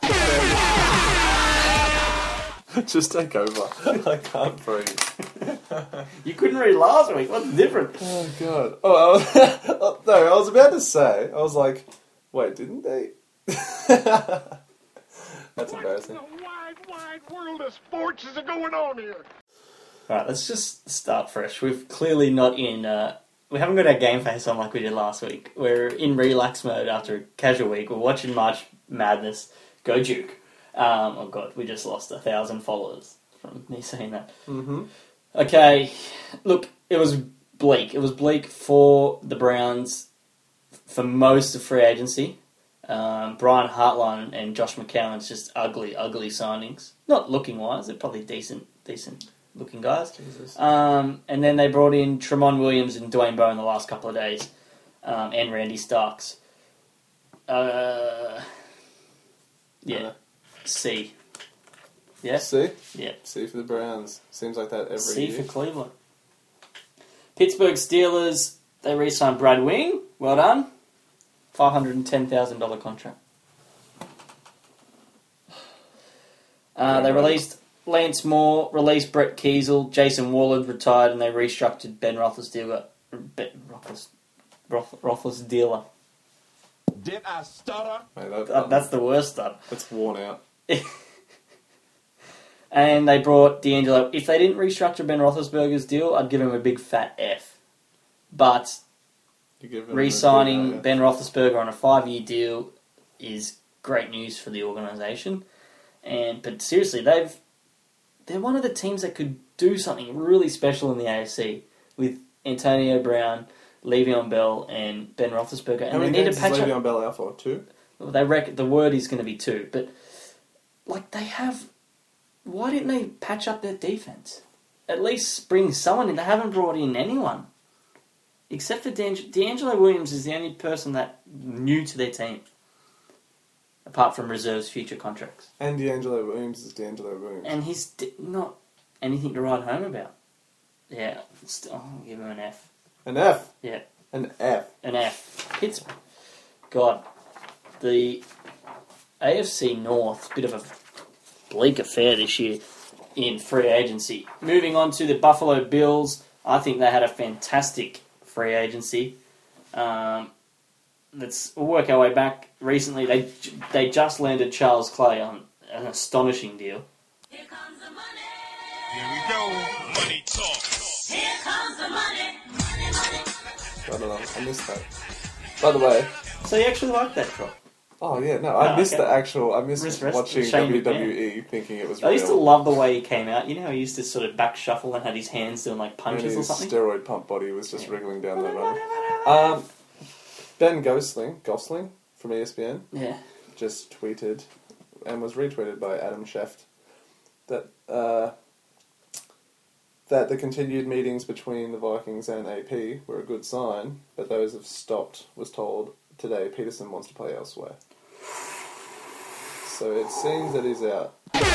Just take over. I can't breathe. You couldn't read last week. What's different? Oh, God. Oh, I was about to say, I was like, wait, didn't they? That's embarrassing. What in the wide world of sports is going on here? Alright, let's just start fresh. We've clearly not in... we haven't got our game face on like we did last week. We're in relax mode after a casual week. We're watching March Madness. Go Duke. Oh God, we just lost 1,000 followers from me saying that. Mm-hmm. Okay, look, it was bleak. It was bleak for the Browns for most of free agency. Brian Hartline and Josh McCown's just ugly signings. Not looking wise, they're probably decent looking guys. And then they brought in Tremont Williams and Dwayne Bowe in the last couple of days, and Randy Starks. Yeah. C. Yeah? C? Yeah. C for the Browns. Seems like that every C year. for Cleveland. Pittsburgh Steelers, they re-signed Brad Wing. Well done. $510,000 contract. They released Lance Moore, released Brett Kiesel, Jason Warlord retired, and they restructured Ben Roethlisberger. Roethlisberger. Did I stutter? That's the worst stuff. That's worn out. And they brought D'Angelo. If they didn't restructure Ben Roethlisberger's deal, I'd give him a big fat F. But re-signing Ben Roethlisberger on a 5-year deal is great news for the organisation. But seriously, they're one of the teams that could do something really special in the AFC with Antonio Brown, Le'Veon Bell, and Ben Roethlisberger. How many games is Le'Veon Bell out for? 2? Well, they reckon the word is going to be 2, but they have. Why didn't they patch up their defense? At least bring someone in. They haven't brought in anyone, except for D'Angelo Williams is the only person that new to their team, apart from reserves future contracts. And D'Angelo Williams is D'Angelo Williams, and he's not anything to write home about. Yeah, I'll give him an F. An F? Yeah. An F. An F. Pittsburgh. God. The AFC North, bit of a bleak affair this year in free agency. Moving on to the Buffalo Bills. I think they had a fantastic free agency. We'll work our way back. Recently, they just landed Charles Clay on an astonishing deal. Here we go. Money talk. Here comes the money. Money. I don't know. I missed that. By the way. So you actually like that drop? Oh yeah, no. I missed the actual. I missed watching Shane WWE McMahon. thinking it was I real. used to love the way he came out. You know how he used to sort of back shuffle and had his hands doing like punches or something? His steroid pump body was just wriggling down that run. Ben Gosling from ESPN just tweeted and was retweeted by Adam Schefter that the continued meetings between the Vikings and AP were a good sign, but those have stopped, was told today. Peterson wants to play elsewhere. So it seems that he's out.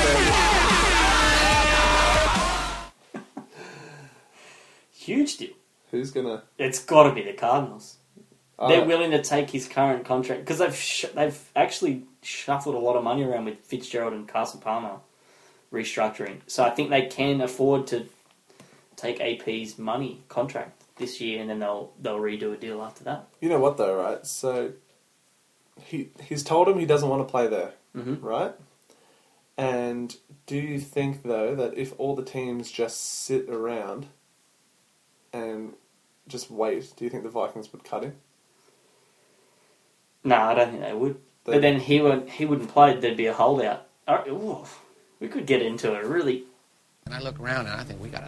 Huge deal. Who's gonna... It's got to be the Cardinals. They're willing to take his current contract because they've actually shuffled a lot of money around with Fitzgerald and Carson Palmer restructuring. So I think they can afford to take AP's money contract this year, and then they'll redo a deal after that. You know what though, right? So he's told him he doesn't want to play there. right? And do you think, though, that if all the teams just sit around and just wait, do you think the Vikings would cut him? No, I don't think they would. But then he wouldn't play. There'd be a holdout. We could get into a really... And I look around and I think we got a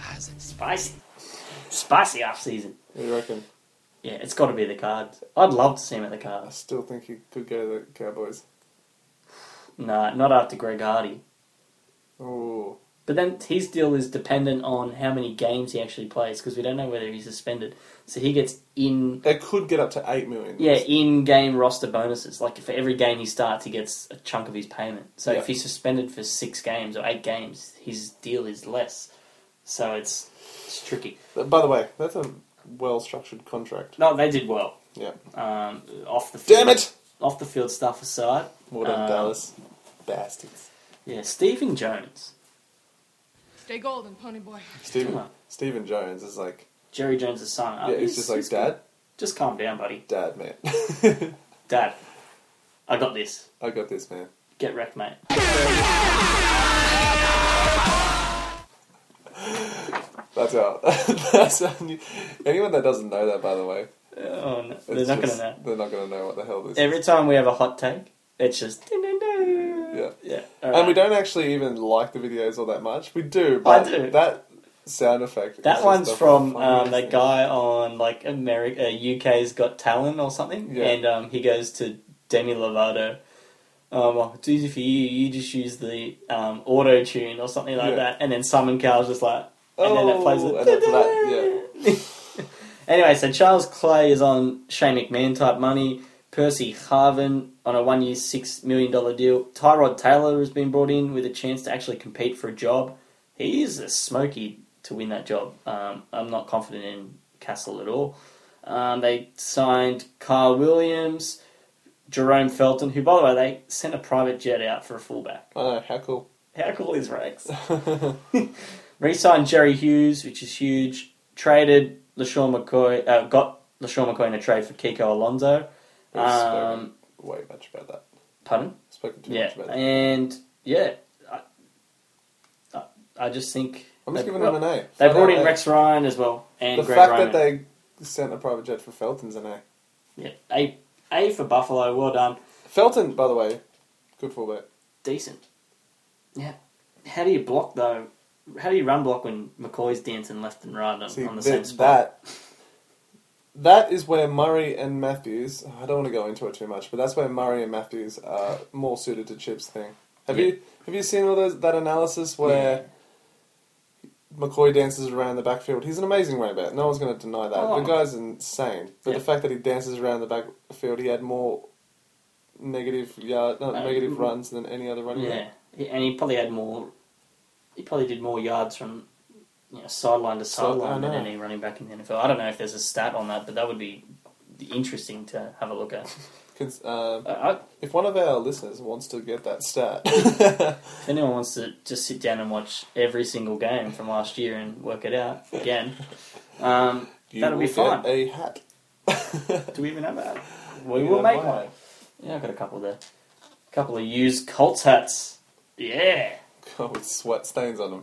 spicy off season. What do you reckon? Yeah, it's got to be the Cards. I'd love to see him at the Cards. I still think he could go to the Cowboys. No, not after Greg Hardy. Oh. But then his deal is dependent on how many games he actually plays, because we don't know whether he's suspended. So he gets in... It could get up to $8 million. Yeah, in-game roster bonuses. Like, for every game he starts, he gets a chunk of his payment. So if he's suspended for 6 games or 8 games, his deal is less. So it's tricky. By the way, that's a well-structured contract. No, they did well. Yeah. Off the field, Damn it! Off the field stuff aside. Well done, Dallas. Bastards. Yeah, Stephen Jones. Stay golden, pony boy. Stephen Jones is like... Jerry Jones' son. Yeah, he's just like, Dad? Just calm down, buddy. Dad, man. Dad, I got this. I got this, man. Get wrecked, mate. That's how anyone that doesn't know that, by the way. Oh, no. They're not going to know. They're not going to know what the hell this is. Every time we have a hot take, it's just... Yeah. Yeah. And we don't actually even like the videos all that much. We do, but I do. That sound effect... That is one's just from funniest that thing. guy on like UK's Got Talent or something, Yeah. and he goes to Demi Lovato. Well, it's easy for you. You just use the auto tune or something like that, and then Simon Cowell's just like, and then it plays it. And after that, yeah. Anyway, so Charles Clay is on Shane McMahon type money. Percy Harvin on a 1-year, $6 million deal. Tyrod Taylor has been brought in with a chance to actually compete for a job. He is a smoky to win that job. I'm not confident in Castle at all. They signed Kyle Williams, Jerome Felton, who, by the way, they sent a private jet out for a fullback. I know, how cool. How cool is Rex? Re-signed Jerry Hughes, which is huge. Traded LaShawn McCoy, got LaShawn McCoy in a trade for Kiko Alonso. We've spoken way much about that. Pardon? Spoken too much about that. And yeah, I just think I'm just giving them an A. They brought in Rex Ryan as well, and the Greg fact Roman. that they sent a private jet for Felton's an A. Yeah, A for Buffalo. Well done. Felton, by the way, good fullback. Decent. Yeah. How do you block though? How do you run block when McCoy's dancing left and right on the same spot? That is where Murray and Matthews... I don't want to go into it too much, but that's where Murray and Matthews are more suited to Chip's thing. Have you seen all that analysis where McCoy dances around the backfield? He's an amazing running back. No one's going to deny that. Oh. The guy's insane. But the fact that he dances around the backfield, he had more negative runs than any other running back. Yeah, and he probably had more... He probably did more yards from... sideline to sideline than any running back in the NFL. I don't know if there's a stat on that, but that would be interesting to have a look at. If one of our listeners wants to get that stat... if anyone wants to just sit down and watch every single game from last year and work it out again, that'll be fun. Get a hat. Do we even have a hat? We will make one. Yeah, I've got a couple there. A couple of used Colts hats. Yeah. Oh, with sweat stains on them.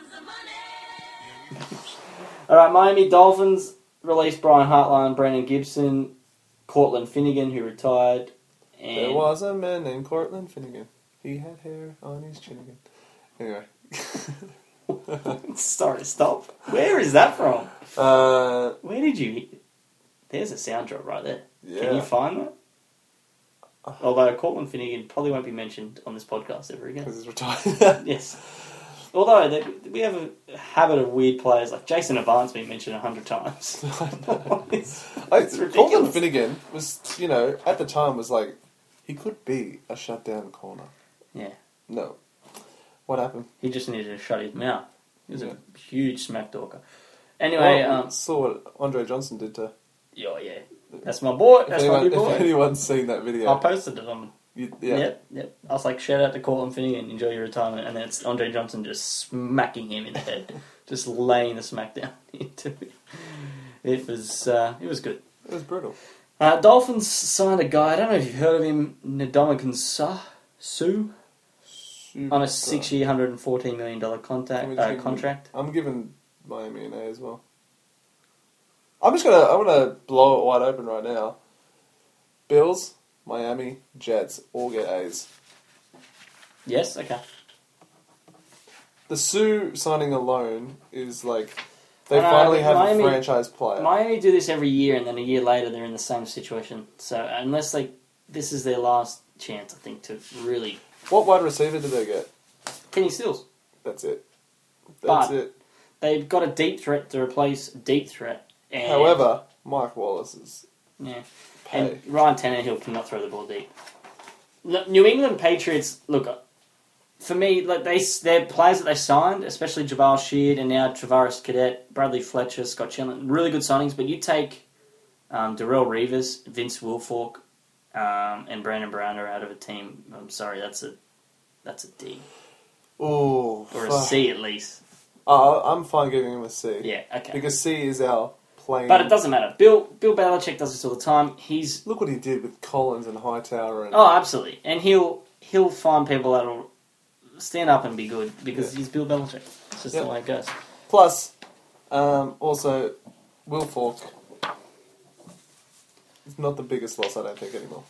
Alright, Miami Dolphins released Brian Hartline, Brandon Gibson, Cortland Finnegan, who retired. And There was a man named Cortland Finnegan. He had hair on his chin again. Anyway. Sorry, stop. Where is that from? Where did you... There's a sound drop right there. Yeah. Can you find that? Although Cortland Finnegan probably won't be mentioned on this podcast ever again. Because he's retired. Yes. Although we have a habit of weird players, like Jason Avant's been mentioned 100 times. It's ridiculous. Cortland Finnegan was, at the time was like, he could be a shutdown corner. Yeah. No. What happened? He just needed to shut his mouth. He was a huge smack talker. Anyway, saw what Andre Johnson did to... Oh, yeah. That's my boy. That's my If boy. anyone's seen that video... I posted it on... Yep. I was like, shout out to Cortland Finnegan, enjoy your retirement. And then it's Andre Johnson just smacking him in the head. Just laying the smack down into him. It was good. It was brutal. Dolphins signed a guy, I don't know if you've heard of him, Ndamukong Suh. Sue on a 6-year, $114 million contract. I'm giving Miami an A as well. I'm gonna blow it wide open right now. Bills, Miami, Jets all get A's. Yes, okay. The Sue signing alone is like they finally have a franchise player. Miami do this every year, and then a year later they're in the same situation. So unless this is their last chance, I think, to really. What wide receiver did they get? Kenny Stills. That's it. They've got a deep threat to replace a deep threat. And however, Mike Wallace is. Yeah. And Ryan Tannehill cannot throw the ball deep. New England Patriots, look, for me, they're players that they signed, especially Jabal Sheard and now Travaris Cadet, Bradley Fletcher, Scott Chandler, really good signings, but you take Darrell Revis, Vince Wilfork, and Brandon Browner out of a team, I'm sorry, that's a D. Ooh. Or a C at least. I'm fine giving him a C. Yeah, okay. Because C is our playing. But it doesn't matter. Bill Belichick does this all the time. Look what he did with Collins and Hightower. Oh, absolutely. And he'll find people that'll stand up and be good because he's Bill Belichick. It's just the way it goes. Plus, also, Wilfork is not the biggest loss, I don't think, anymore.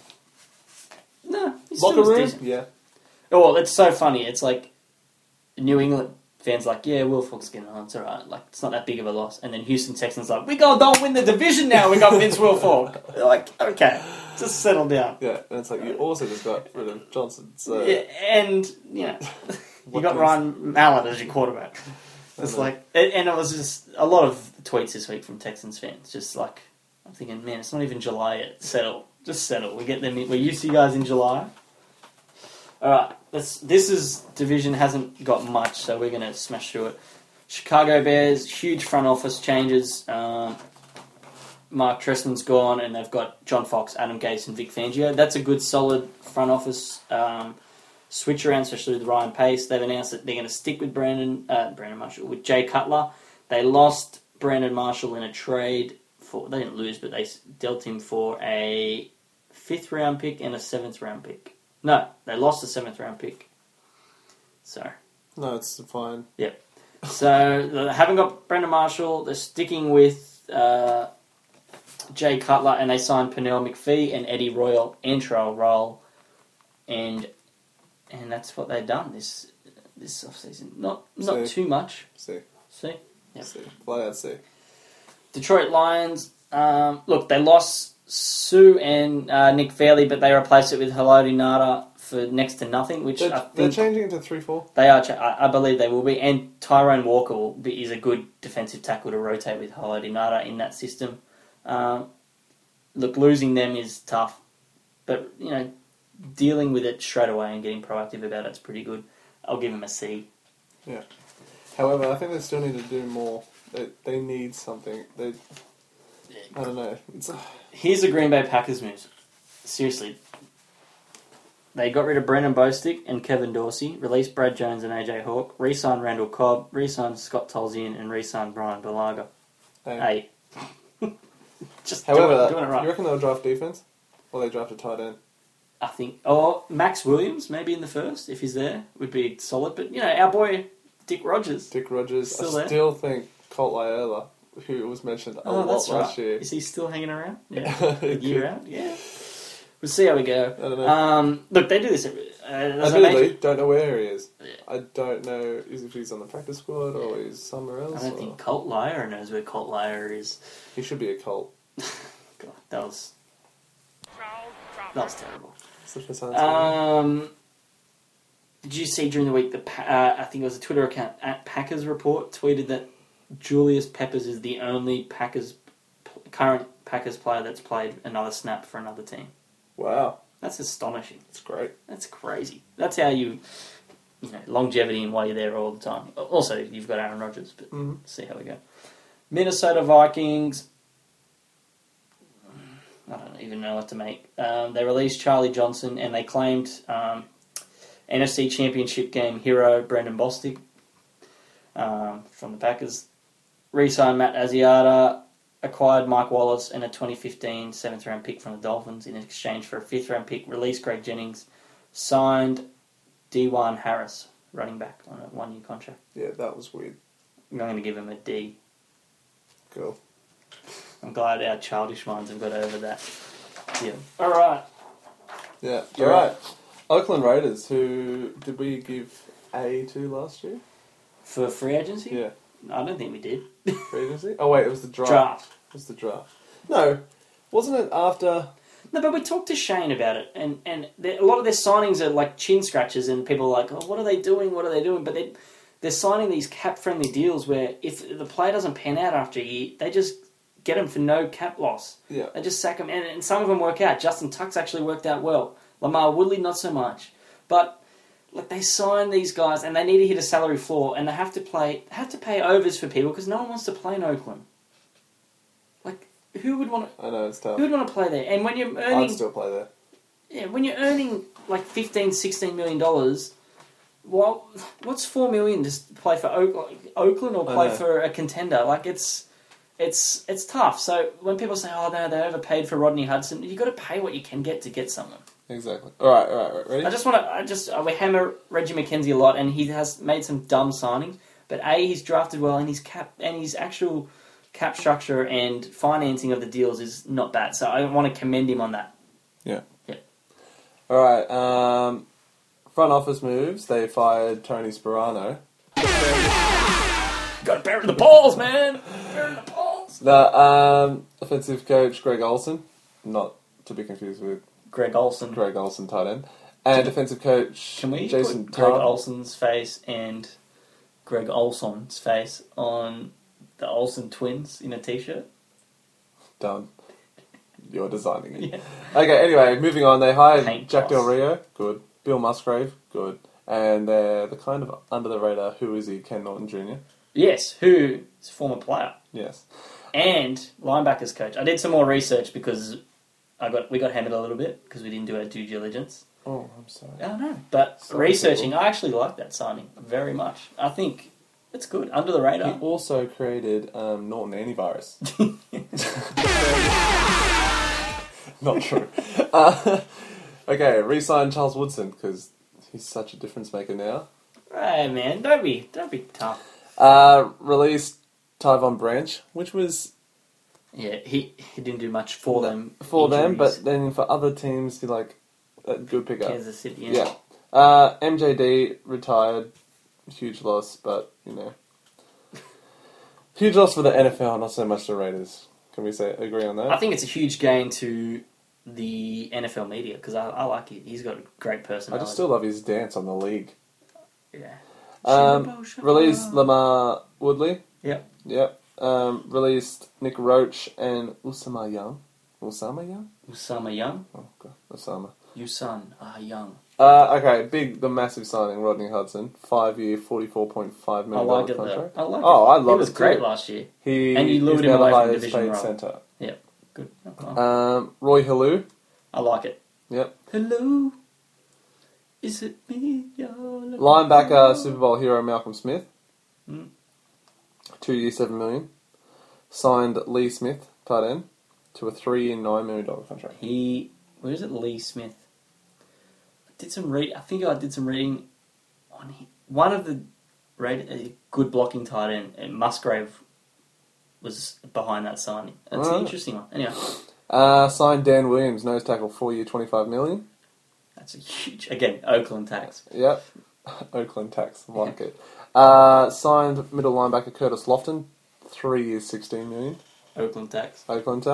No. Locker room? Yeah. Oh, well, it's so funny. It's like New England fans like, yeah, Wilfork's getting on. It's all right. Like, it's not that big of a loss. And then Houston Texans like, we don't win the division now. We got Vince Wilfork. They're like, okay, just settle down. Yeah, and it's like you also just got rid of Johnson. So yeah, and you got Ryan Mallett as your quarterback. It's like, and it was just a lot of tweets this week from Texans fans. Just like, I'm thinking, man, it's not even July yet. Settle, just settle. We get them. We're used to you guys in July. All right, this division hasn't got much, so we're going to smash through it. Chicago Bears, huge front office changes. Mark Trestman's gone, and they've got John Fox, Adam Gase, and Vic Fangio. That's a good, solid front office switch around, especially with Ryan Pace. They've announced that they're going to stick with Brandon Marshall, with Jay Cutler. They lost Brandon Marshall in a trade they didn't lose, but they dealt him for a 5th round pick and a 7th round pick. No, they lost the 7th round pick. So. No, it's fine. Yep. So, they haven't got Brandon Marshall. They're sticking with Jay Cutler, and they signed Pernell McPhee and Eddie Royal, Antrell Roll, and that's what they've done this offseason. Not too much. C. Yep. C. Fly out C. Detroit Lions, look, they lost Sue and Nick Fairley, but they replaced it with Haloti Ngata for next to nothing, which they're changing it to 3-4. They are. I believe they will be, and Tyrone Walker is a good defensive tackle to rotate with Haloti Ngata in that system. Look, losing them is tough, but dealing with it straight away and getting proactive about it's pretty good. I'll give them a C. Yeah. However, I think they still need to do more. They need something. I don't know. Here's the Green Bay Packers moves. Seriously. They got rid of Brendan Bostick and Kevin Dorsey, released Brad Jones and AJ Hawk, re-signed Randall Cobb, re-signed Scott Tolzien, and re-signed Brian Bulaga. Hey. Just however, doing it right. You reckon they'll draft defense? Or they draft a tight end? I think... Or Max Williams, maybe in the first, if he's there, would be solid. But, our boy Dick Rogers. Still think Colt Iola, who was mentioned a lot last year. Is he still hanging around? Yeah. A year out? Yeah. We'll see how we go. I don't know. Look, they do this. Admittedly, don't know where he is. Yeah. I don't know if he's on the practice squad or he's somewhere else. I don't think Colt Lyre knows where Colt Lyre is. He should be a Colt. God, that was terrible. Did you see during the week I think it was a Twitter account at Packers Report tweeted that Julius Peppers is the only current Packers player that's played another snap for another team. Wow. That's astonishing. That's great. That's crazy. That's how longevity and why you're there all the time. Also, you've got Aaron Rodgers, but see how we go. Minnesota Vikings. I don't even know what to make. They released Charlie Johnson and they claimed NFC Championship game hero Brendan Bostick from the Packers. Re-signed Matt Asiata, acquired Mike Wallace and a 2015 7th round pick from the Dolphins in exchange for a 5th round pick, released Greg Jennings, signed D1 Harris, running back, on a 1-year contract. Yeah, that was weird. I'm going to give him a D. Cool. I'm glad our childish minds have got over that. Yeah. All right. Yeah. All right. Oakland Raiders, who did we give A to last year? For free agency? Yeah. I don't think we did. Free agency? Oh, wait, it was the draft. It was the draft. No, wasn't it after... No, but we talked to Shane about it, and a lot of their signings are like chin scratches, and people are like, oh, what are they doing? What are they doing? But they're signing these cap-friendly deals where if the player doesn't pan out after a year, they just get him for no cap loss. Yeah. They just sack him, and some of them work out. Justin Tuck's actually worked out well. Lamar Woodley, not so much. But look, they sign these guys, and they need to hit a salary floor, and they have to pay overs for people because no one wants to play in Oakland. Like, who would want to? I know, it's tough. Who would want to play there? And when you're earning, I'd still play there. Yeah, when you're earning like $15-16 million, well, what's $4 million to play for Oakland or play for a contender? Like it's tough. So when people say, "Oh no, they overpaid for Rodney Hudson," you got to pay what you can get to get someone. Exactly. All right. Ready? We hammer Reggie McKenzie a lot, and he has made some dumb signings. But he's drafted well, and his actual cap structure and financing of the deals is not bad. So I want to commend him on that. Yeah. Yeah. All right. Front office moves. They fired Tony Sperano. Got to bury the balls, man. Bury the balls. The offensive coach Greg Olson, not to be confused with Greg Olson, tight end, and defensive coach Can we Jason put Greg Tubb. Olson's face and Greg Olson's face on the Olsen twins in a t-shirt? Done. You're designing it. Yeah. Okay, anyway, moving on. They hired Paint Jack boss. Del Rio, good. Bill Musgrave, good. And they're the kind of under the radar, who is he, Ken Norton Jr.? Yes, who is a former player. Yes. And linebackers coach. I did some more research because we got hammered a little bit because we didn't do our due diligence. Oh, I'm sorry. I don't know. But researching, I actually like that signing very much. I think it's good. Under the radar. He also created Norton Antivirus. Not true. Okay, re-signed Charles Woodson because he's such a difference maker now. Hey man, don't be tough. Released Tyvon Branch, which was... Yeah, he didn't do much for them. For them, Injuries. but then for other teams, he a good pickup. Kansas City, Yeah. MJD retired. Huge loss, but, huge loss for the NFL, not so much the Raiders. Can we agree on that? I think it's a huge gain to the NFL media because I like it. He's got a great personality. I just still love his dance on the league. Yeah. Released Lamar Woodley. Yep. Released Nick Roach and Usama Young. Usama Young? Usama Young? Oh, God. Usama. Usan Young. Okay, the massive signing, Rodney Hudson. 5-year, $44.5 million I like it contract. though. I like it. I love it. He was great last year. And you lured is him now away the from highest division paid role. centre. Yep. Good. Roy Halou. I like it. Yep. Hello. Is it me? You're looking Linebacker, for? Super Bowl hero Malcolm Smith. 2 years, $7 million. Signed Lee Smith, tight end, to a 3-year, $9 million contract. Where is it? Lee Smith. I think I did some reading on one of the good blocking tight end, and Musgrave was behind that signing. That's an interesting one. Anyway. Signed Dan Williams, nose tackle, 4-year, $25 million. That's a huge, again, Oakland tax. Yep. Oakland tax, like it. Signed middle linebacker Curtis Lofton, 3 years, $16 million. Oakland tax.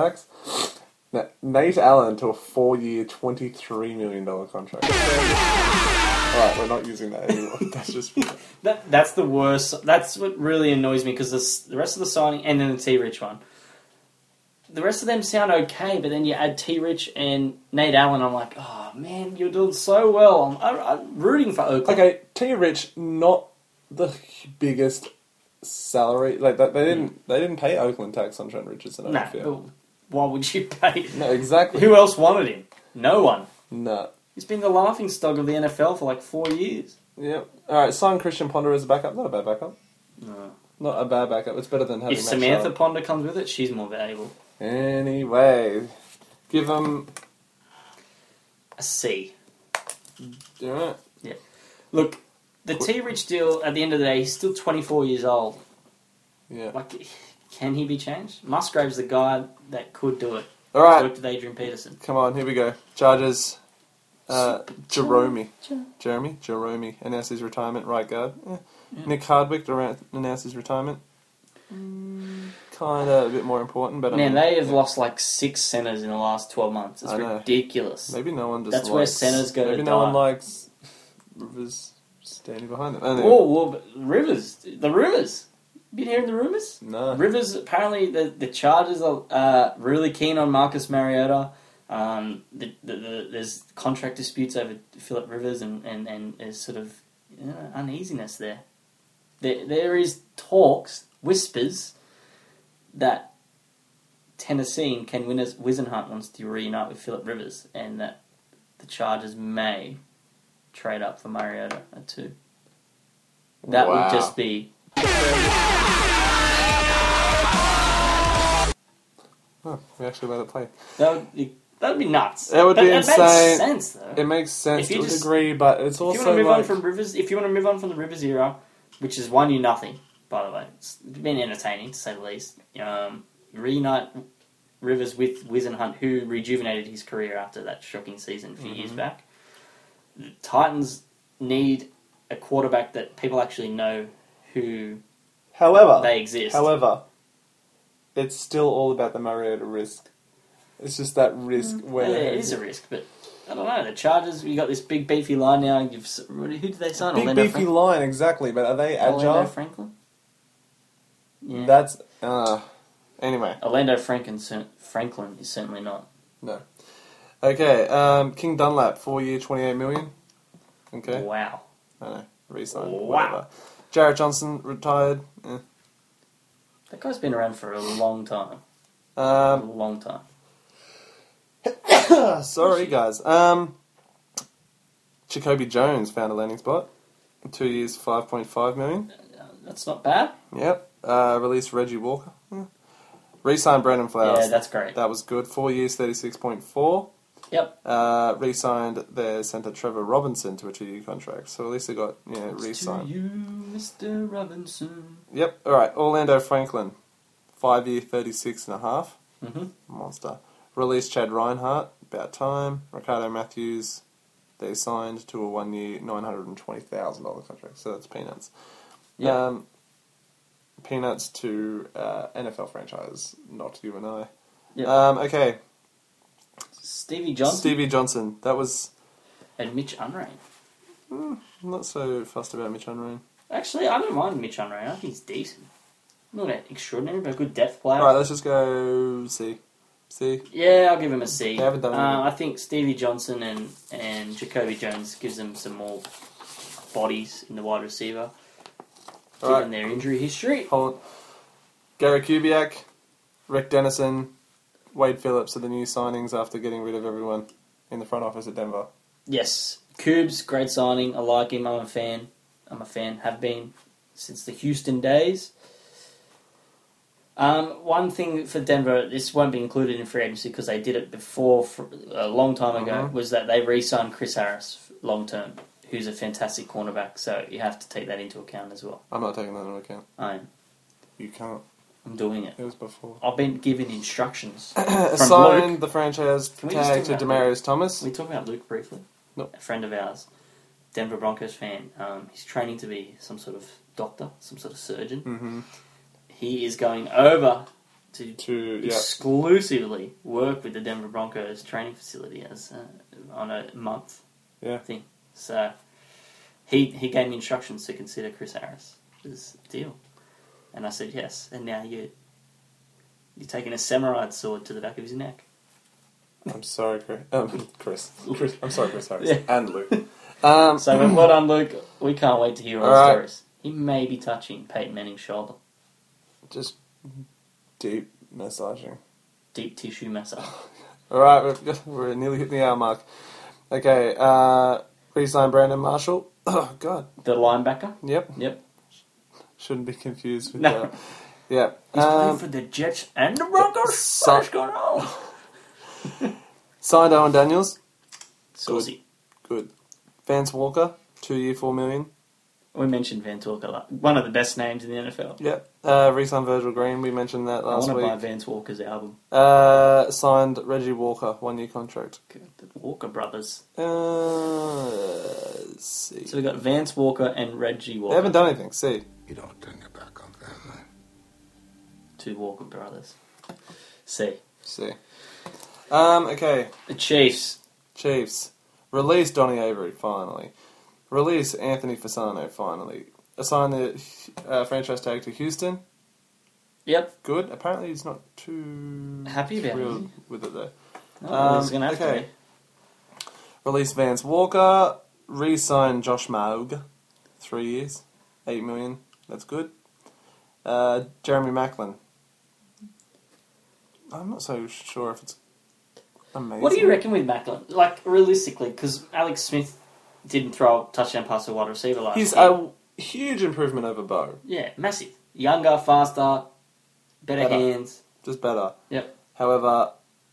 Nate Allen to a 4-year, $23 million contract. Alright, we're not using that anymore. That's just... That's the worst. That's what really annoys me, because the rest of the signing, and then the T-Rich one, the rest of them sound okay, but then you add T-Rich and Nate Allen, I'm like, oh man, you're doing so well. I'm rooting for Oakland. Okay, T-Rich, not the biggest salary. Like they didn't pay Oakland tax on Trent Richardson. No, but why would you pay? No, exactly. Who else wanted him? No one. No. He's been the laughingstock of the NFL for like 4 years. Yep. Alright, sign Christian Ponder as a backup. Not a bad backup. No. Not a bad backup. It's better than having If Matt Samantha Sharp. Ponder comes with it, she's more valuable. Anyway, give them a C. You're right. Yeah. Look, the T-Rich deal, at the end of the day, he's still 24 years old. Yeah. Like, can he be changed? Musgrave's the guy that could do it. All right. Worked with Adrian Peterson. Come on, here we go. Chargers. Jerome announced his retirement, right guard. Yeah. Nick Hardwick announced his retirement. Kind of a bit more important, but Man, they have lost like 6 centers in the last 12 months. It's ridiculous. Maybe no one just That's where centers go to die. Maybe no one likes Rivers standing behind them. But Rivers. The rumours. Been hearing the rumours? No. Rivers, apparently the Chargers are really keen on Marcus Mariota. There's contract disputes over Phillip Rivers and there's sort of uneasiness there. There is talks, whispers, that Tennessee and Ken Wisenhunt wants to reunite with Phillip Rivers and that the Chargers may trade up for Mariota at 2. That would just be... Oh, we actually let it play. That would be nuts. That would be insane. It makes sense, though. It makes sense to a degree, but it's also if you want to move on from the Rivers era, which has won you nothing, by the way, it's been entertaining to say the least. Reunite Rivers with Wisenhunt, who rejuvenated his career after that shocking season a few years back. The Titans need a quarterback that people actually know who. They exist. However, it's still all about the Mariota risk. It's just that risk where it is a risk, but I don't know. The Chargers, you got this big beefy line now. Who did they sign? Big Orlando beefy line, exactly. But are they agile? Orlando Franklin. Yeah. That's anyway. Orlando Franklin is certainly not. No. Okay. King Dunlap, 4-year, $28 million. Okay. Wow. I know. Re-signed. Wow. Whatever. Jarrett Johnson retired. That guy's been around for a long time. A long time. Sorry, guys. Jacoby Jones found a landing spot. 2 years, $5.5 million. That's not bad. Yep. Released Reggie Walker. Re-signed Brandon Flowers. Yeah, that's great. That was good. 4 years, $36.4. Yep. Re-signed their centre Trevor Robinson to a 2-year contract. So at least they got re-signed. To you, Mr. Robinson. Yep. All right. Orlando Franklin, 5-year, $36.5. Mm-hmm. Monster. Released Chad Reinhardt. About time. Ricardo Matthews. They signed to a 1-year, $920,000 contract. So that's peanuts. Yep. Peanuts to NFL franchise, not you and I. Yep. Okay. Stevie Johnson. Stevie Johnson. That was... And Mitch Unrein. I'm not so fussed about Mitch Unrein. Actually, I don't mind Mitch Unrein. I think he's decent. Not extraordinary, but a good depth player. Alright, let's just go C. C? Yeah, I'll give him a C. They haven't done anything. I think Stevie Johnson and Jacoby Jones gives them some more bodies in the wide receiver. Given their injury history. Hold on. Gary Kubiak, Rick Dennison, Wade Phillips are the new signings after getting rid of everyone in the front office at Denver. Yes. Cubes, great signing. I like him. I'm a fan. Have been since the Houston days. One thing for Denver, this won't be included in free agency because they did it before a long time ago, was that they re-signed Chris Harris long term, who's a fantastic cornerback. So you have to take that into account as well. I'm not taking that into account. I am. You can't. I'm doing it. It was before. I've been given instructions. Signed Luke. the franchise tag to Demaryius Thomas. Can we talk about Luke briefly? Nope. A friend of ours, Denver Broncos fan. He's training to be some sort of doctor, some sort of surgeon. Mm-hmm. He is going over to yep. exclusively work with the Denver Broncos training facility as on a month thing. So he gave me instructions to consider Chris Harris as a deal. And I said yes. And now you're taking a samurai sword to the back of his neck. I'm sorry, Chris. I'm sorry, Chris Harris. Yeah. And Luke. So well done, Luke. We can't wait to hear all the stories. He may be touching Peyton Manning's shoulder. Just deep massaging. Deep tissue massage. Alright, we're nearly hitting the hour mark. Okay, re-sign Brandon Marshall. Oh, God. The linebacker? Yep. Shouldn't be confused with no. Yeah. He's playing for the Jets and the Broncos. What's going on? Signed Owen Daniels. Saucy. Good. Vance Walker, 2 year, $4 million. We mentioned Vance Walker, one of the best names in the NFL. Yep. Re-signed Virgil Green. We mentioned that last week. I want to buy Vance Walker's album. Signed Reggie Walker, 1 year contract. The Walker brothers. Let's see. So we got Vance Walker and Reggie Walker. They haven't done anything. See. You don't turn your back on family. 2 Walker brothers. See. Okay. The Chiefs. Release Donny Avery, finally. Release Anthony Fasano, finally. Assign the franchise tag to Houston. Yep. Good. Apparently he's not too happy about thrilled with it, though. He's going to have to be. Release Vance Walker. Re-sign Josh Maug. 3 years. $8 million. That's good. Jeremy Maclin. I'm not so sure if it's amazing. What do you reckon with Maclin? Like, realistically, because Alex Smith didn't throw a touchdown pass to a wide receiver last year. He's a huge improvement over Bo. Yeah, massive. Younger, faster, better hands. Just better. Yep. However,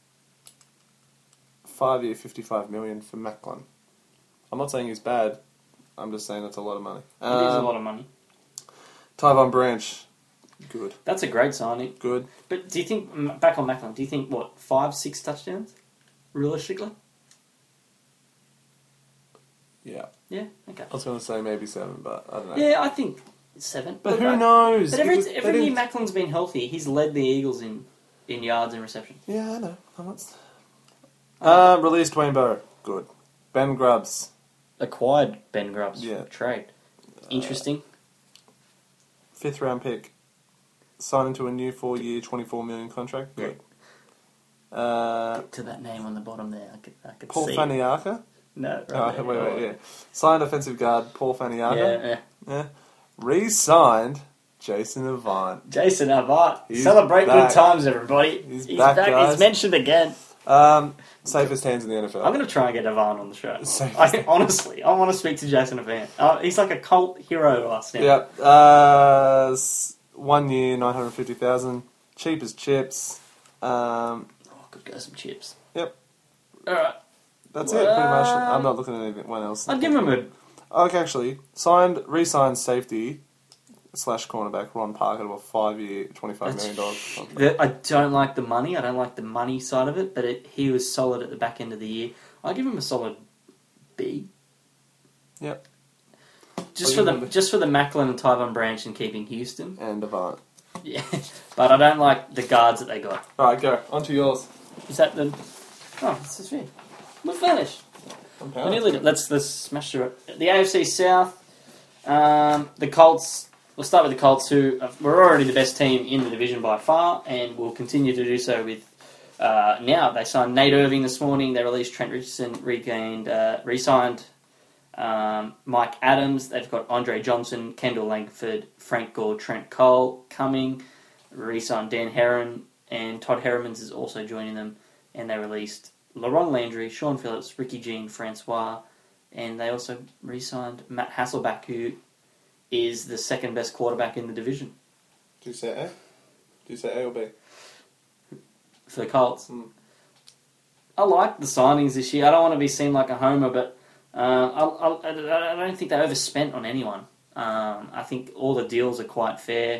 5 year, $55 million for Maclin. I'm not saying he's bad. I'm just saying that's a lot of money. It is a lot of money. Tyvon Branch. Good. That's a great signing. Good. But do you think, back on Maclin, do you think, 5, 6 touchdowns? Realistically? Yeah. Yeah, okay. I was going to say maybe 7, but I don't know. Yeah, I think 7. But who knows? But every year Maclin's been healthy, he's led the Eagles in yards and receptions. Yeah, I know. Released Dwayne Bowe. Good. Ben Grubbs. Acquired Ben Grubbs. Yeah. Trade. Interesting. 5th round pick. Signed into a new 4 year, $24 million contract. Good. To that name on the bottom there, I could Paul see. Faniaka? No, right. Wait, yeah. Signed offensive guard Paul Faniaka. Yeah. Re-signed Jason Avant. Jason Avant. Celebrate good times, everybody. He's back, guys. He's mentioned again. Safest hands in the NFL. I'm going to try and get Avant on the show. Honestly, I want to speak to Jason Avant. He's like a cult hero to us now. Yep. 1 year, $950,000. Cheap as chips. Could go some chips. Yep. Alright. That's it, pretty much. I'm not looking at anyone else. I'd give him a... Okay, actually, re-signed safety / cornerback Ron Parker to a 5 year, $25 million contract. I don't like the money. I don't like the money side of it, but he was solid at the back end of the year. I'll give him a solid B. Yep. Just for the Maclin and Tyvon Branch and keeping Houston. And Avant. Yeah, but I don't like the guards that they got. Alright, go. On to yours. Is that the... Oh, this is fair. We're finished. Let's smash through it. The AFC South, the Colts... We'll start with the Colts, who were already the best team in the division by far, and will continue to do so with... now, they signed Nate Irving this morning. They released Trent Richardson, re-signed Mike Adams. They've got Andre Johnson, Kendall Langford, Frank Gore, Trent Cole coming. Re-signed Dan Heron, and Todd Herremans is also joining them. And they released LaRon Landry, Sean Phillips, Ricky Jean, Francois, and they also re-signed Matt Hasselbeck, who is the second best quarterback in the division. Do you say A? Do you say A or B? For the Colts. I like the signings this year. I don't want to be seen like a homer, but I don't think they overspent on anyone. I think all the deals are quite fair.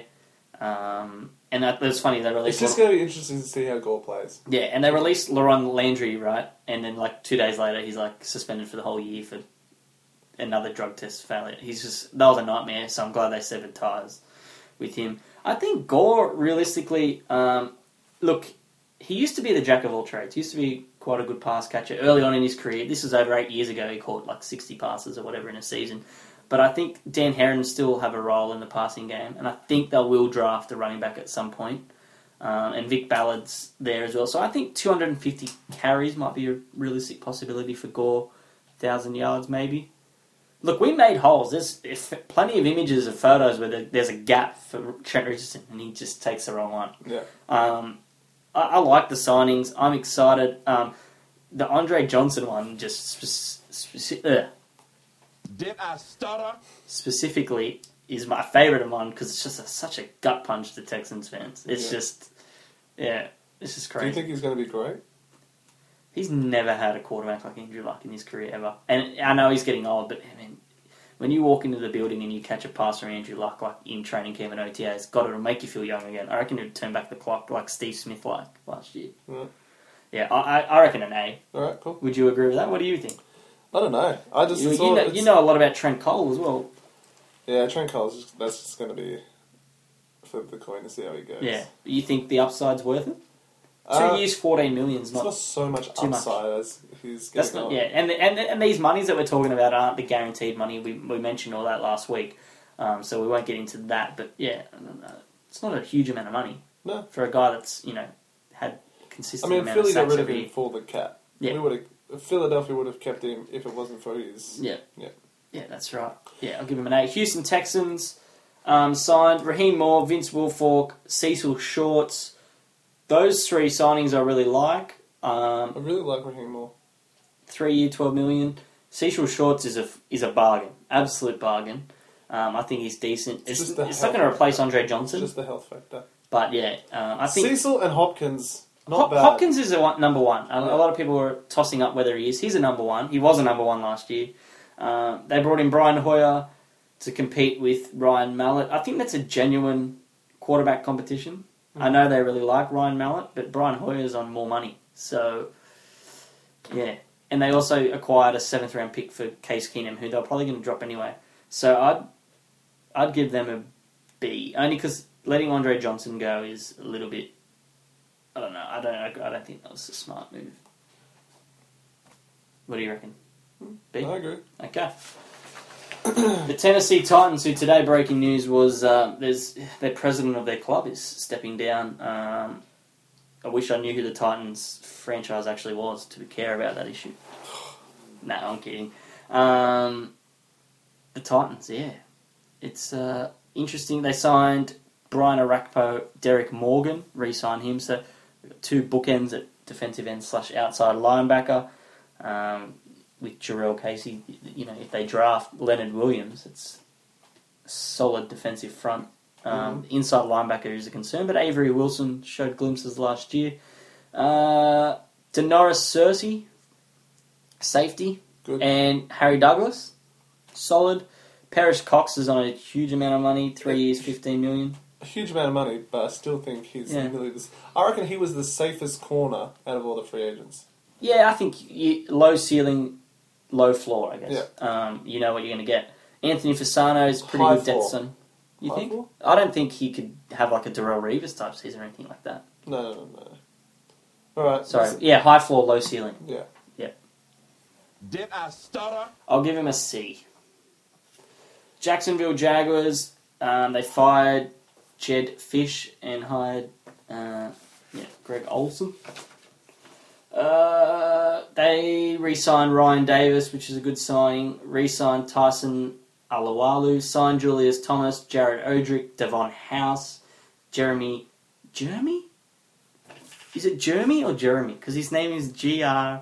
And that's funny, they released... It's just going to be interesting to see how Gore plays. Yeah, and they released LaRon Landry, right? And then 2 days later, he's suspended for the whole year for another drug test failure. That was a nightmare, so I'm glad they severed ties with him. I think Gore, realistically, look, he used to be the jack of all trades. He used to be quite a good pass catcher early on in his career. This was over 8 years ago. He caught 60 passes or whatever in a season. But I think Dan Heron still have a role in the passing game, and I think they will draft a running back at some point. And Vic Ballard's there as well. So I think 250 carries might be a realistic possibility for Gore. 1,000 yards maybe. Look, we made holes. There's plenty of images of photos where there's a gap for Trent Richardson, and he just takes the wrong one. Yeah. I like the signings. I'm excited. The Andre Johnson one just... Did I stutter? Specifically is my favourite of mine because it's just such a gut punch to Texans fans. It's just crazy. Do you think he's going to be great? He's never had a quarterback like Andrew Luck in his career ever. And I know he's getting old, but I mean, when you walk into the building and you catch a pass from Andrew Luck like in training camp and OTAs, God, it'll make you feel young again. I reckon it'll turn back the clock like Steve Smith like last year. Yeah, I reckon an A. All right, cool. Would you agree with that? What do you think? I don't know. I just you know a lot about Trent Cole as well. Yeah, Trent Cole's that's just going to be flip the coin to see how he goes. Yeah, you think the upside's worth it? 2 years, 14 million is not so much upside as he's getting. That's not, yeah, and these monies that we're talking about aren't the guaranteed money. We mentioned all that last week, so we won't get into that. But yeah, it's not a huge amount of money. No, for a guy that's had consistent. I mean, amount Philly of got sacks rid of him for the cap. Yeah, Philadelphia would have kept him if it wasn't for his. Yeah, yeah, yeah. That's right. Yeah, I'll give him an A. Houston Texans signed Raheem Moore, Vince Wilfork, Cecil Shorts. Those three signings I really like. I really like Raheem Moore. 3 year, $12 million. Cecil Shorts is a bargain, absolute bargain. I think he's decent. It's not going to replace Andre Johnson. Just the health factor. But yeah, I think Cecil and Hopkins. Not bad. Hopkins is number one. A lot of people are tossing up whether he is. He's a number one. He was a number one last year. They brought in Brian Hoyer to compete with Ryan Mallett. I think that's a genuine quarterback competition. I know they really like Ryan Mallett, but Brian Hoyer's on more money. So, yeah. And they also acquired a 7th round pick for Case Keenum, who they're probably going to drop anyway. So I'd give them a B, only because letting Andre Johnson go is a little bit. I don't know. I don't think that was a smart move. What do you reckon? B? I agree. Okay. The Tennessee Titans, who today breaking news was their president of their club is stepping down. I wish I knew who the Titans franchise actually was to care about that issue. No, I'm kidding. The Titans, yeah. It's interesting. They signed Brian Arakpo, Derek Morgan, re-signed him. So we've got 2 bookends at defensive end / outside linebacker. With Jarrell Casey, if they draft Leonard Williams, it's a solid defensive front. Inside linebacker is a concern, but Avery Wilson showed glimpses last year. Denoris Cersei, safety. Good. And Harry Douglas, solid. Parrish Cox is on a huge amount of money, 3 years, $15 million. A huge amount of money, but I still think he's really this. I reckon he was the safest corner out of all the free agents. Yeah, I think low ceiling, low floor, I guess. Yeah. You know what you're going to get. Anthony Fasano is pretty good depth zone. You think? Floor? I don't think he could have like a Darrelle Revis type season or anything like that. No. All right. Sorry. Yeah, high floor, low ceiling. Yeah. Yep. Did I stutter? I'll give him a C. Jacksonville Jaguars, they fired Jed Fish and hired Greg Olson. They re-signed Ryan Davis, which is a good signing. Re-signed Tyson Alualu. Signed Julius Thomas, Jared Odrick, Devon House, Jeremy... Is it Jeremy or Jeremy? Because his name is Jeremy.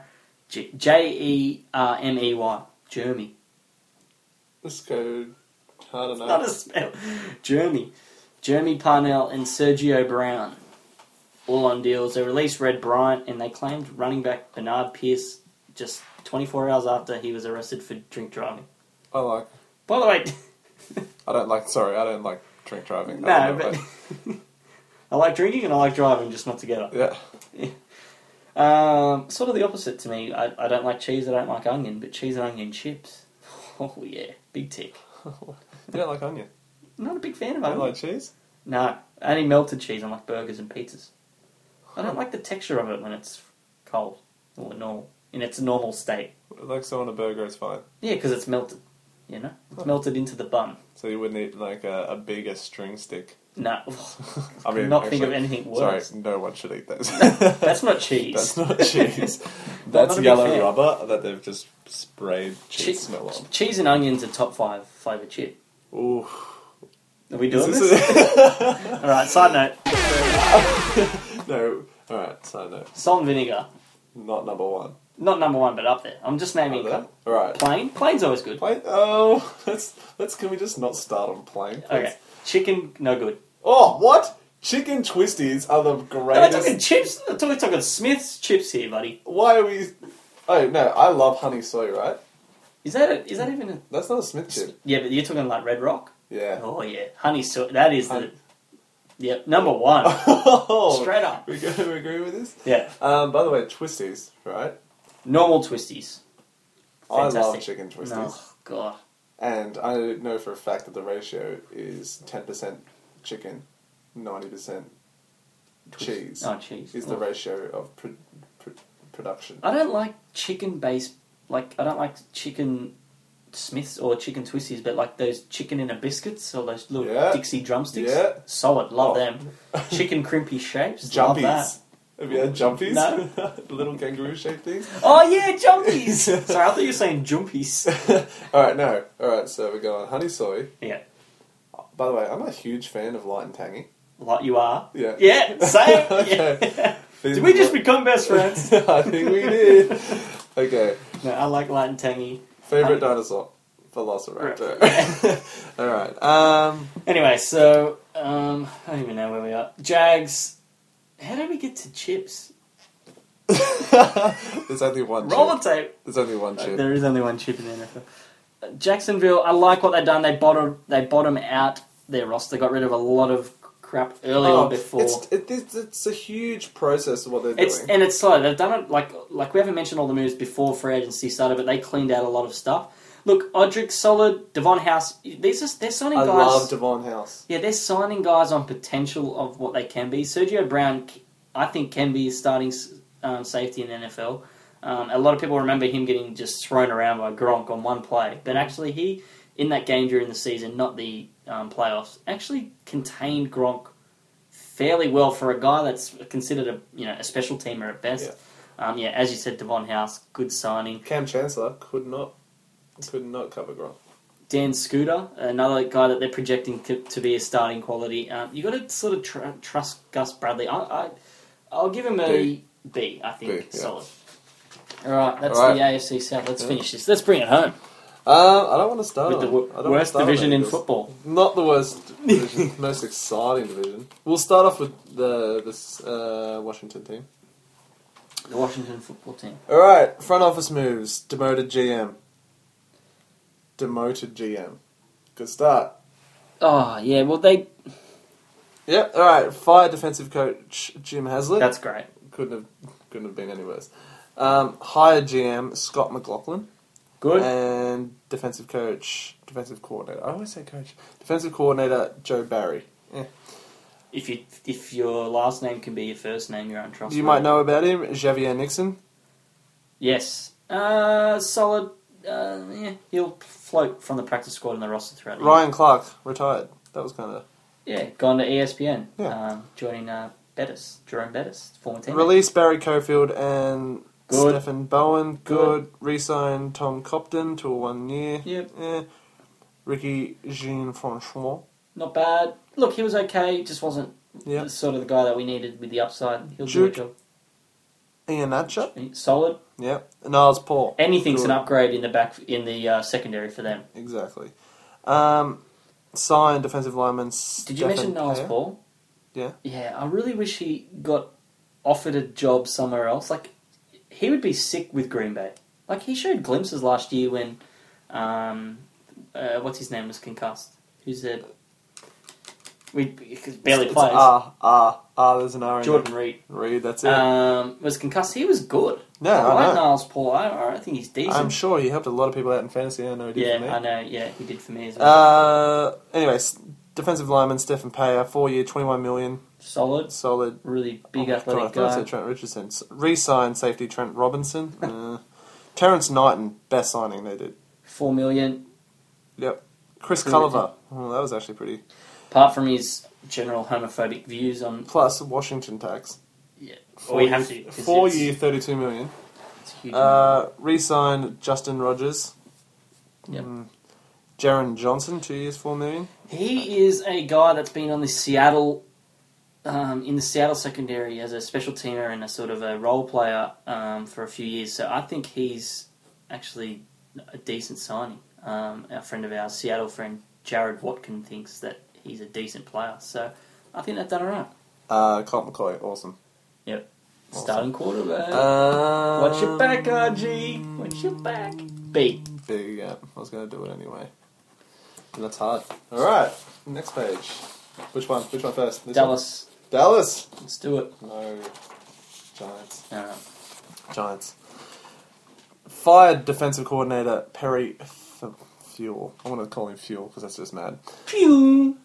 Jeremy. Let's go... I don't know. Not a spell. Jeremy Parnell and Sergio Brown. All on deals. They released Red Bryant and they claimed running back Bernard Pierce just 24 hours after he was arrested for drink driving. I like. By the way... I don't like drink driving. No, but... I like drinking and I like driving, just not together. Yeah. Sort of the opposite to me. I don't like cheese, I don't like onion, but cheese and onion chips. Oh yeah, big tick. You don't like onion? I'm not a big fan of onion. onion. You like cheese? No, only melted cheese on like burgers and pizzas. I don't like the texture of it when it's cold or normal, in its normal state. Like so on a burger, it's fine. Yeah, because it's melted. It's melted into the bun. So you wouldn't eat like a bigger string stick? No. I mean, not think of anything worse. Sorry, no one should eat those. That's not cheese. That's not cheese. That's yellow rubber that they've just sprayed cheese smell on. Cheese and onions are top 5 flavour chip. Ooh. Are we doing this? Alright, side note. No. Alright, side note. Salt and vinegar. Not number 1. Not number 1, but up there. I'm just naming a Alright. Plain? Plain's always good. Plain? Oh, can we just not start on plain, please? Okay. Chicken, no good. Oh, what? Chicken twisties are the I'm greatest. talking chips. I'm talking Smith's chips here, buddy. Why are we? Oh no, I love honey soy. Right? Is that even a? That's not a Smith chip. Yeah, but you're talking like Red Rock. Yeah. Oh yeah, honey soy. That is the. Yep, number one. Straight up. We agree with this. Yeah. By the way, twisties, right? Normal twisties. Fantastic. I love chicken twisties. Oh god. And I know for a fact that the ratio is 10% chicken, 90% cheese. Oh, cheese. Is the ratio of production. I don't like chicken-based... Like, I don't like chicken Smiths or chicken twisties, but like those chicken in a biscuits or those little Dixie drumsticks. Yeah. Solid. Love them. Chicken crimpy shapes. Jumpies. Love that. Have you had jumpies? No. The little kangaroo-shaped things? Oh, yeah, jumpies! Sorry, I thought you were saying jumpies. Alright, no. Alright, so we're going honey soy. Yeah. By the way, I'm a huge fan of light and tangy. Like you are? Yeah. Yeah, same. Okay. Yeah. Did we just become best friends? I think we did. Okay. No, I like light and tangy. Favourite dinosaur? Velociraptor. Right. Alright. Anyway, so, I don't even know where we are. Jags. How did we get to chips? There's only one chip. Roll the tape. There's only one chip. There is only one chip in the NFL. Jacksonville, I like what they've done. They bottom out their roster, got rid of a lot of crap early on before. It's a huge process of what they're doing. And it's slow. They've done it like we haven't mentioned all the moves before free agency started, but they cleaned out a lot of stuff. Look, Odrick, solid. Devon House, they're signing guys. I love Devon House. Yeah, they're signing guys on potential of what they can be. Sergio Brown, I think, can be a starting safety in the NFL. A lot of people remember him getting just thrown around by Gronk on one play. But actually, he, in that game during the season, not the playoffs, actually contained Gronk fairly well for a guy that's considered a special teamer at best. Yeah, as you said, Devon House, good signing. Cam Chancellor could not cover Gronk. Dan Scooter, another guy that they're projecting to be a starting quality. You got to sort of trust Gus Bradley. I'll give him a B. I think B, yeah. solid. All right, that's the AFC South. Let's finish this. Let's bring it home. I don't want to start with the worst division in football. Not the worst division, most exciting division. We'll start off with this Washington team. The Washington football team. All right, front office moves. Demoted GM. Good start. Oh, yeah, well, they... Yep, all right. Fired defensive coach Jim Haslett. That's great. Couldn't have been any worse. Hired GM Scott McLaughlin. Good. And defensive coordinator. I always say coach. Defensive coordinator Joe Barry. Yeah. If your last name can be your first name, you're untrustworthy. You might know about him, Xavier Nixon. Yes. Solid. Yeah, he'll float from the practice squad and the roster throughout the year. Ryan Clark, retired. That was kind of... Yeah, gone to ESPN. Yeah. Joining Jerome Bettis, former teammate. Release Barry Cofield and Good. Stephen Bowen. Good. Re-sign Tom Copton to a 1 year. Yep. Yeah. Ricky Jean-Francois. Not bad. Look, he was okay. Just wasn't sort of the guy that we needed with the upside. He'll do a job. Ian Atchett. Solid. Yep. Niles Paul. Anything's an upgrade in the secondary for them. Exactly. Signed defensive lineman. Did you mention Niles Paul? Yeah. Yeah, I really wish he got offered a job somewhere else. Like, he would be sick with Green Bay. Like, he showed glimpses last year when, what's his name was concussed. Who's that? We barely plays. There's an R in Jordan there. Reed. Reed, that's it. Was concussed. He was good. No, I I like know. Niles Paul. I think he's decent. I'm sure he helped a lot of people out in fantasy. I know he did for me. I know. Yeah, he did for me as well. Anyways, defensive lineman Stephen Payer, 4 year, $21 million. Solid. Really big athletic I guy. say Trent Richardson. Re-signed safety Trent Robinson. Terrence Knighton, best signing they did. $4 million. Yep. Chris Culliver. Oh, that was actually pretty. Apart from his general homophobic views on... Plus Washington tax. Yeah. We have to. 4 year, $32 million. It's a huge amount. Re-signed Justin Rogers. Yep. Jaron Johnson, 2 years, $4 million. He is a guy that's been on the Seattle... in the Seattle secondary as a special teamer and a sort of a role player for a few years. So I think he's actually a decent signing. Our friend of ours, Seattle friend, Jared Watkin, thinks that he's a decent player. So I think they've done alright. Colt McCoy, awesome. Yep. Awesome. Starting quarterback. Watch your back, RG. Watch your back. B. B, yeah. I was going to do it anyway. And that's hard. Alright, next page. Which one? Which one first? This Dallas. One? Dallas! Let's do it. No. Giants. No. Giants. Fired defensive coordinator Perry Fuel. I want to call him Fuel because that's just mad. Pew!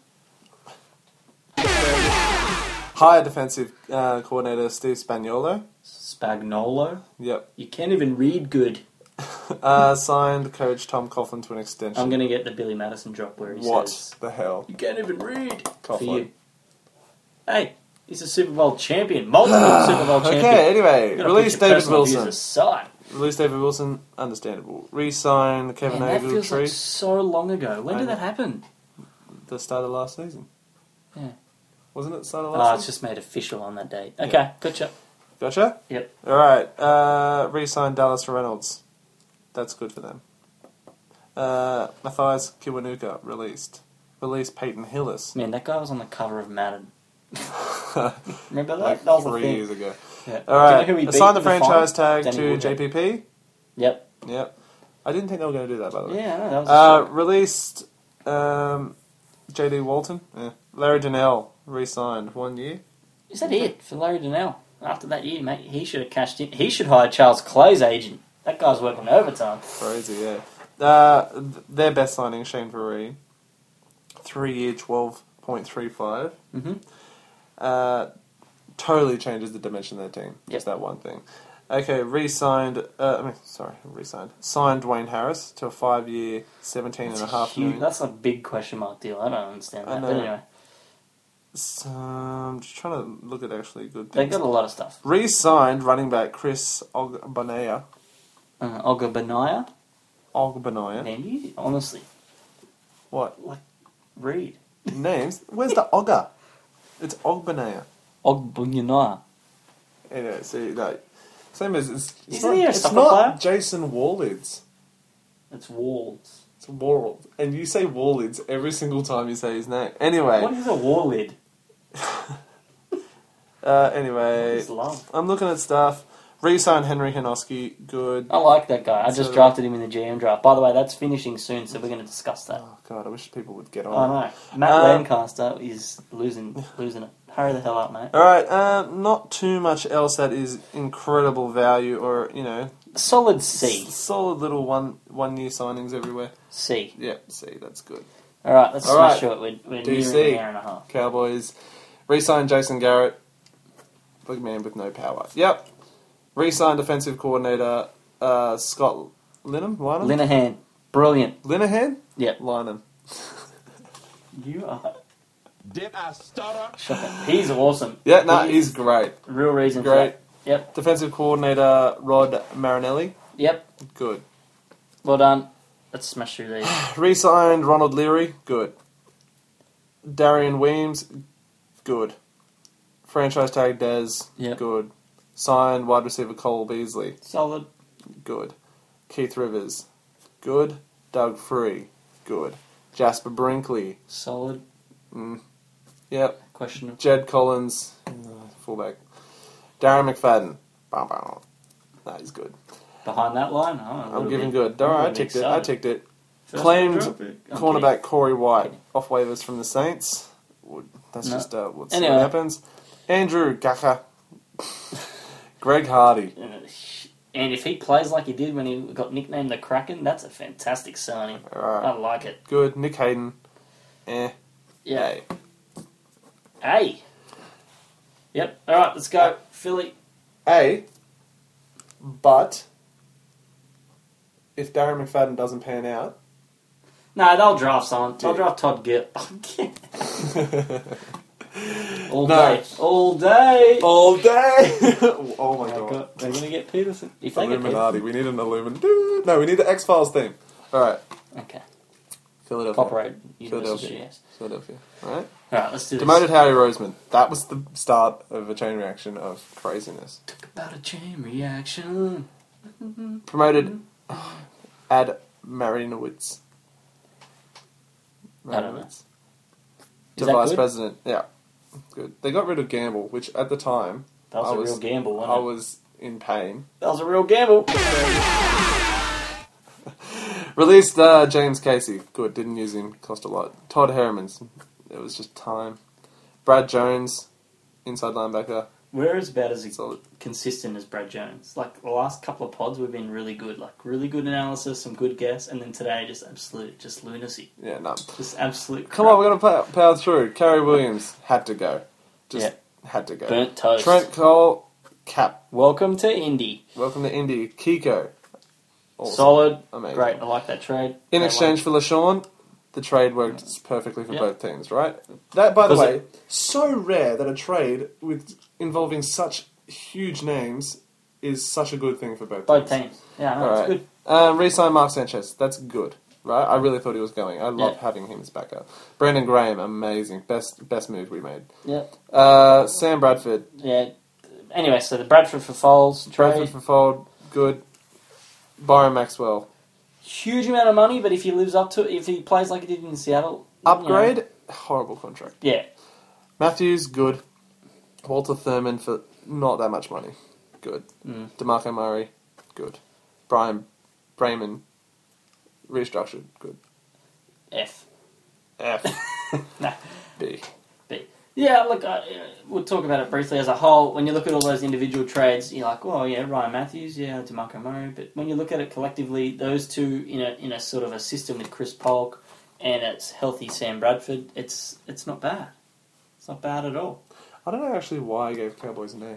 Hired defensive coordinator Steve Spagnuolo. Spagnolo? Yep. You can't even read good. Signed coach Tom Coughlin to an extension. I'm going to get the Billy Madison drop where he What says... the hell? You can't even read. Coughlin. For you. Hey, he's a Super Bowl champion. Multiple Super Bowl champion. Okay, anyway. You've gotta Release put your David personal views Wilson. aside. Release David Wilson. Understandable. Re-sign Kevin Man, that feels Ogletree. like so long ago. When did that happen? The start of last season. Yeah. Wasn't it the start of Oh, last it's season? just made official on that date. Okay, Yeah. gotcha. Gotcha? Yep. Alright. Re-sign Dallas Reynolds. That's good for them. Matthias Kiwanuka released. Released Peyton Hillis. Man, that guy was on the cover of Madden. Remember that? Like that was the 3 thing. years ago. Yeah. Alright. Do you know who he beat Assign the in the franchise final? tag Danny to Woodhead. JPP. Yep. Yep. I didn't think they were going to do that, by the way. Yeah, I know, that was a shame. Released JD Walton. Yeah. Larry Donnell re-signed 1 year. Is that it for Larry Donnell? After that year, mate, he should have cashed in. He should hire Charles Clay's agent. That guy's working overtime. Crazy, yeah. Their best signing, Shane Vereen. 3 year, 12.35. Mm-hmm. Totally changes the dimension of their team. Just that one thing. Okay, signed Dwayne Harris to a 5 year, $17.5 million. That's a big question mark deal. I don't understand that. I know. But anyway, So, I'm just trying to look at actually good they things. got a lot of stuff. Re-signed running back Chris Ogbanaya. Ogbanaya? Ogbanaya. Man, you honestly, What? like, read. Names? Where's the Ogga? It's Ogbanaya. Ogbanaya. Anyway, see, no. Same as... Isn't he a it's soccer not player? Jason Warlids. It's Walls. It's Warlids. And you say Warlids every single time you say his name. Anyway. What is a Warlid? Anyway. It's love. I'm looking at stuff. Re-signed Henry Hinoski. Good. I like that guy. I just So- drafted him in the GM draft. By the way, that's finishing soon, so we're going to discuss that. Oh, God, I wish people would get I on. know. Matt Lancaster is losing it. Hurry the hell up, mate. Alright, not too much else that is incredible value or, Solid C. Solid little one year signings everywhere. C. Yeah, C, that's good. Alright, let's Alright. smash through it. We're DC. nearing an hour and a half. Cowboys. Re-signed Jason Garrett. Big man with no power. Yep. Re-signed defensive coordinator Scott Linehan? Linehan. Brilliant. Linehan? Yep. Linehan. You are... Did I stutter? Shocking. He's awesome. Yeah, no, he's great. Real reason for Great. that. Yep. Defensive coordinator Rod Marinelli. Yep. Good. Well done. Let's smash through these. Re-signed Ronald Leary. Good. Darian Weems. Good. Franchise tag Dez. Yep. Good. Signed wide receiver Cole Beasley. Solid. Good. Keith Rivers. Good. Doug Free. Good. Jasper Brinkley. Solid. Yep. Question. Jed Collins. Fullback. Darren McFadden. Bow, bow. Nah, he's good. Behind that line? I'm giving good. Alright, I ticked it. First Claimed round pick. I'm cornerback Corey White. Off waivers from the Saints. That's No. just what Anyway. happens. Andrew Gacha. Greg Hardy. And if he plays like he did when he got nicknamed the Kraken, that's a fantastic signing. Alright. I like it. Good. Nick Hayden. Yeah. Hey. Hey. Yep. All right, let's go. Philly. But if Darren McFadden doesn't pan out, No, they'll draft someone. They'll Yeah. draft Todd Gill. All No. day. All day. all day. Oh my god. They're going to get Peterson. If they get Illuminati. We need an Illuminati. No, we need the X-Files theme. Alright. Peterson. Okay. Philadelphia. Copyright Universal Philadelphia. Studios. Philadelphia. Alright. All right, let's do this. Demoted Harry Roseman. That was the start of a chain reaction of craziness. Talk about a chain reaction. Promoted Ad Marinowitz. I don't know. To that vice good? president. Yeah. Good. They got rid of Gamble, which at the time... That was a real gamble, wasn't it? I was in pain. That was a real gamble. Released James Casey. Good, didn't use him. Cost a lot. Todd Herremans. It was just time. Brad Jones, inside linebacker. We're about as consistent as Brad Jones. Like, the last couple of pods, we've been really good. Like, really good analysis, some good guess, and then today, just lunacy. Yeah, no. Just absolute crap. Come on, we're going to power through. Kerry Williams had to go. Had to go. Burnt toast. Trent Cole, cap. Welcome to Indy. Welcome to Indy. Kiko. Awesome. Solid. Amazing. Great. I like that trade. In exchange for LaShawn, the trade worked perfectly for both teams, right? That, by the way, so rare that a trade involving such huge names is such a good thing for both teams. Yeah, I know, it's good. Re-sign Mark Sanchez. That's good, right? I really thought he was going. I love having him as backup. Brandon Graham, amazing. Best move we made. Yeah. Sam Bradford. Yeah. Anyway, so the Bradford for Foles trade. Bradford for Fold, good. Byron Maxwell. Huge amount of money, but if he lives up to it, if he plays like he did in Seattle... Upgrade, horrible contract. Yeah. Matthews, good. Walter Thurman for not that much money. Good. DeMarco Murray, good. Brian Brayman, restructured, good. F. Nah. B. Yeah, look, we'll talk about it briefly as a whole. When you look at all those individual trades, you're like, well, yeah, Ryan Matthews, yeah, DeMarco Murray. But when you look at it collectively, those two in a sort of a system with Chris Polk and it's healthy Sam Bradford, it's not bad. It's not bad at all. I don't know actually why I gave Cowboys an A.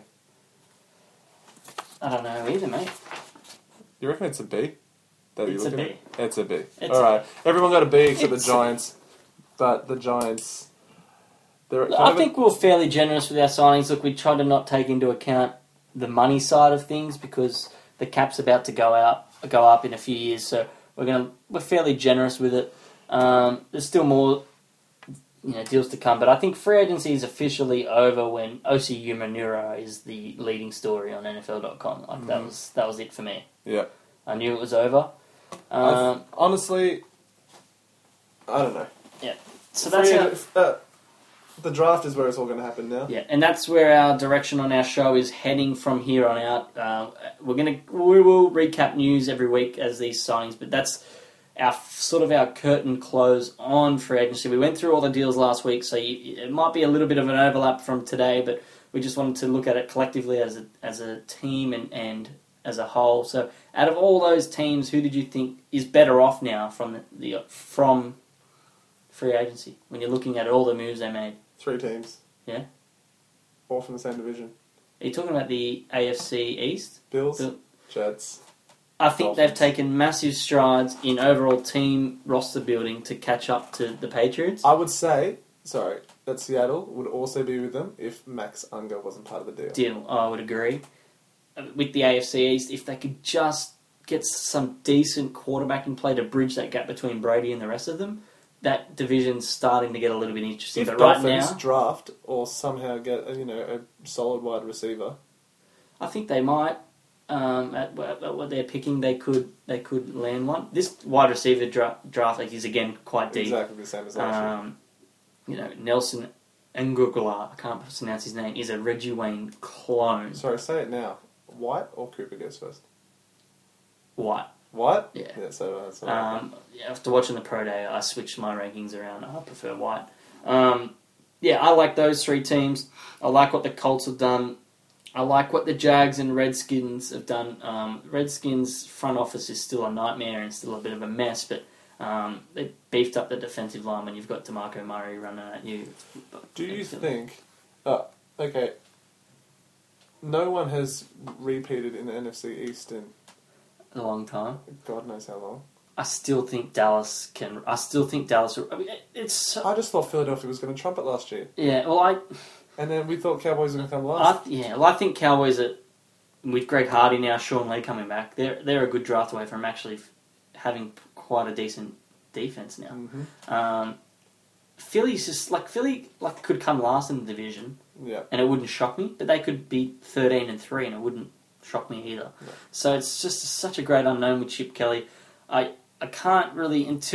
I don't know either, mate. You reckon it's a B? It's a B. It's a B. All right. Everyone got a B except the Giants. But the Giants... I think we're fairly generous with our signings. Look, we try to not take into account the money side of things because the cap's about to go up in a few years. So we're fairly generous with it. There's still more deals to come, but I think free agency is officially over when Osi Umenyiora is the leading story on NFL.com. Like that was it for me. Yeah, I knew it was over. Honestly, I don't know. Yeah, so that's the draft is where it's all going to happen now. Yeah, and that's where our direction on our show is heading from here on out. We will recap news every week as these signings, but that's our curtain close on free agency. We went through all the deals last week, so it might be a little bit of an overlap from today, but we just wanted to look at it collectively as a team and as a whole. So, out of all those teams, who did you think is better off now from free agency when you're looking at all the moves they made? 3 teams. Yeah. All from the same division. Are you talking about the AFC East? Bills, Jets. I think they've taken massive strides in overall team roster building to catch up to the Patriots. I would say, that Seattle would also be with them if Max Unger wasn't part of the deal. I would agree. With the AFC East, if they could just get some decent quarterbacking play to bridge that gap between Brady and the rest of them, that division's starting to get a little bit interesting. If but Dolphins right now, draft or somehow get a solid wide receiver, I think they might. At what they're picking, they could land one. This wide receiver draft is again quite deep. Exactly the same as last year. Nelson Ngugula, I can't pronounce his name, is a Reggie Wayne clone. Sorry, say it now. White or Cooper goes first? White. White? Yeah. So after watching the Pro Day, I switched my rankings around. I prefer White. I like those 3 teams. I like what the Colts have done. I like what the Jags and Redskins have done. Redskins' front office is still a nightmare and still a bit of a mess, but they beefed up the defensive line when you've got DeMarco Murray running at you. Do you think... okay. No one has repeated in the NFC East in... a long time. God knows how long. I still think Dallas can... I mean, it's... I just thought Philadelphia was going to trump it last year. Yeah, well, And then we thought Cowboys were going to come last. I think Cowboys, with Greg Hardy now, Sean Lee coming back, they're a good draft away from actually having quite a decent defense now. Mm-hmm. Philly's just... Philly could come last in the division. Yeah. And it wouldn't shock me, but they could be 13-3 and it wouldn't shock me either. No. So it's just such a great unknown with Chip Kelly. I can't really, until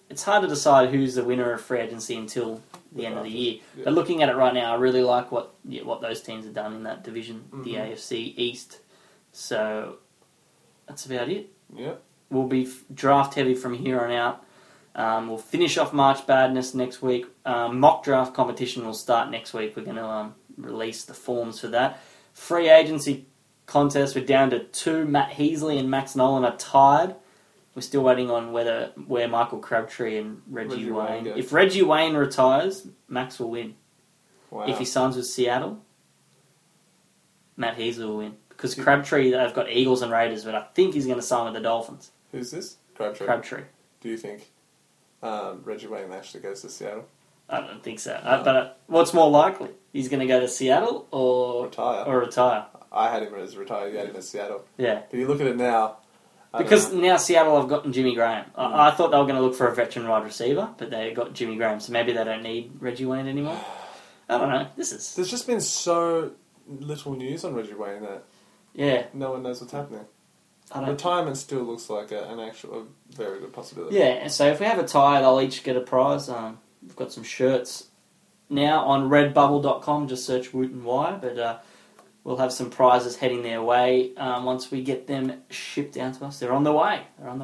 it's hard to decide who's the winner of free agency until the end of the year. Yeah. But looking at it right now, I really like what those teams have done in that division, the AFC East. So that's about it. Yeah. We'll be draft heavy from here on out. We'll finish off March Badness next week. Mock draft competition will start next week. We're going to release the forms for that. Free agency contest, we're down to 2. Matt Heasley and Max Nolan are tied. We're still waiting on where Michael Crabtree and Reggie Wayne. go. If Reggie Wayne retires, Max will win. Wow. If he signs with Seattle, Matt Heasley will win. Because Crabtree, they've got Eagles and Raiders, but I think he's going to sign with the Dolphins. Who's this? Crabtree. Crabtree. Do you think Reggie Wayne actually goes to Seattle? I don't think so. But what's more likely? He's going to go to Seattle or retire? I had him as retired. You had him as Seattle. Yeah. But you look at it now. Because now Seattle have gotten Jimmy Graham. I thought they were going to look for a veteran wide receiver, but they got Jimmy Graham, so maybe they don't need Reggie Wayne anymore. I don't know. There's just been so little news on Reggie Wayne that no one knows what's happening. Retirement still looks like a very good possibility. Yeah, and so if we have a tie, they'll each get a prize. We've got some shirts now on redbubble.com. Just search Woot and Wire, but we'll have some prizes heading their way once we get them shipped down to us. They're on the way.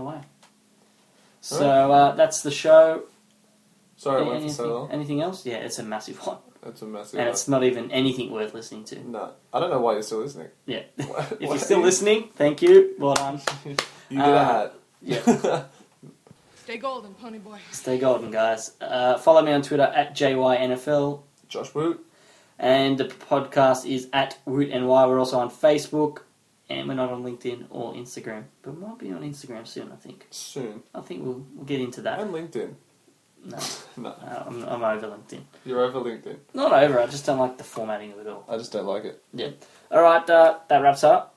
So that's the show. Sorry it went for so long. Anything else? Yeah, it's a massive one. It's a massive And one. it's not even anything worth listening to. No. I don't know why you're still listening. Yeah. If you're still listening, thank you. Well done. You get a hat. Yeah. Stay golden, pony boy. Stay golden, guys. Follow me on Twitter at JYNFL. Josh Woot. And the podcast is at Woot and Y. We're also on Facebook. And we're not on LinkedIn or Instagram. But we might be on Instagram soon, I think. Soon. I think we'll get into that. And LinkedIn. No. No. I'm over LinkedIn. You're over LinkedIn. Not over, I just don't like the formatting of it all. I just don't like it. Yeah. Alright, that wraps up.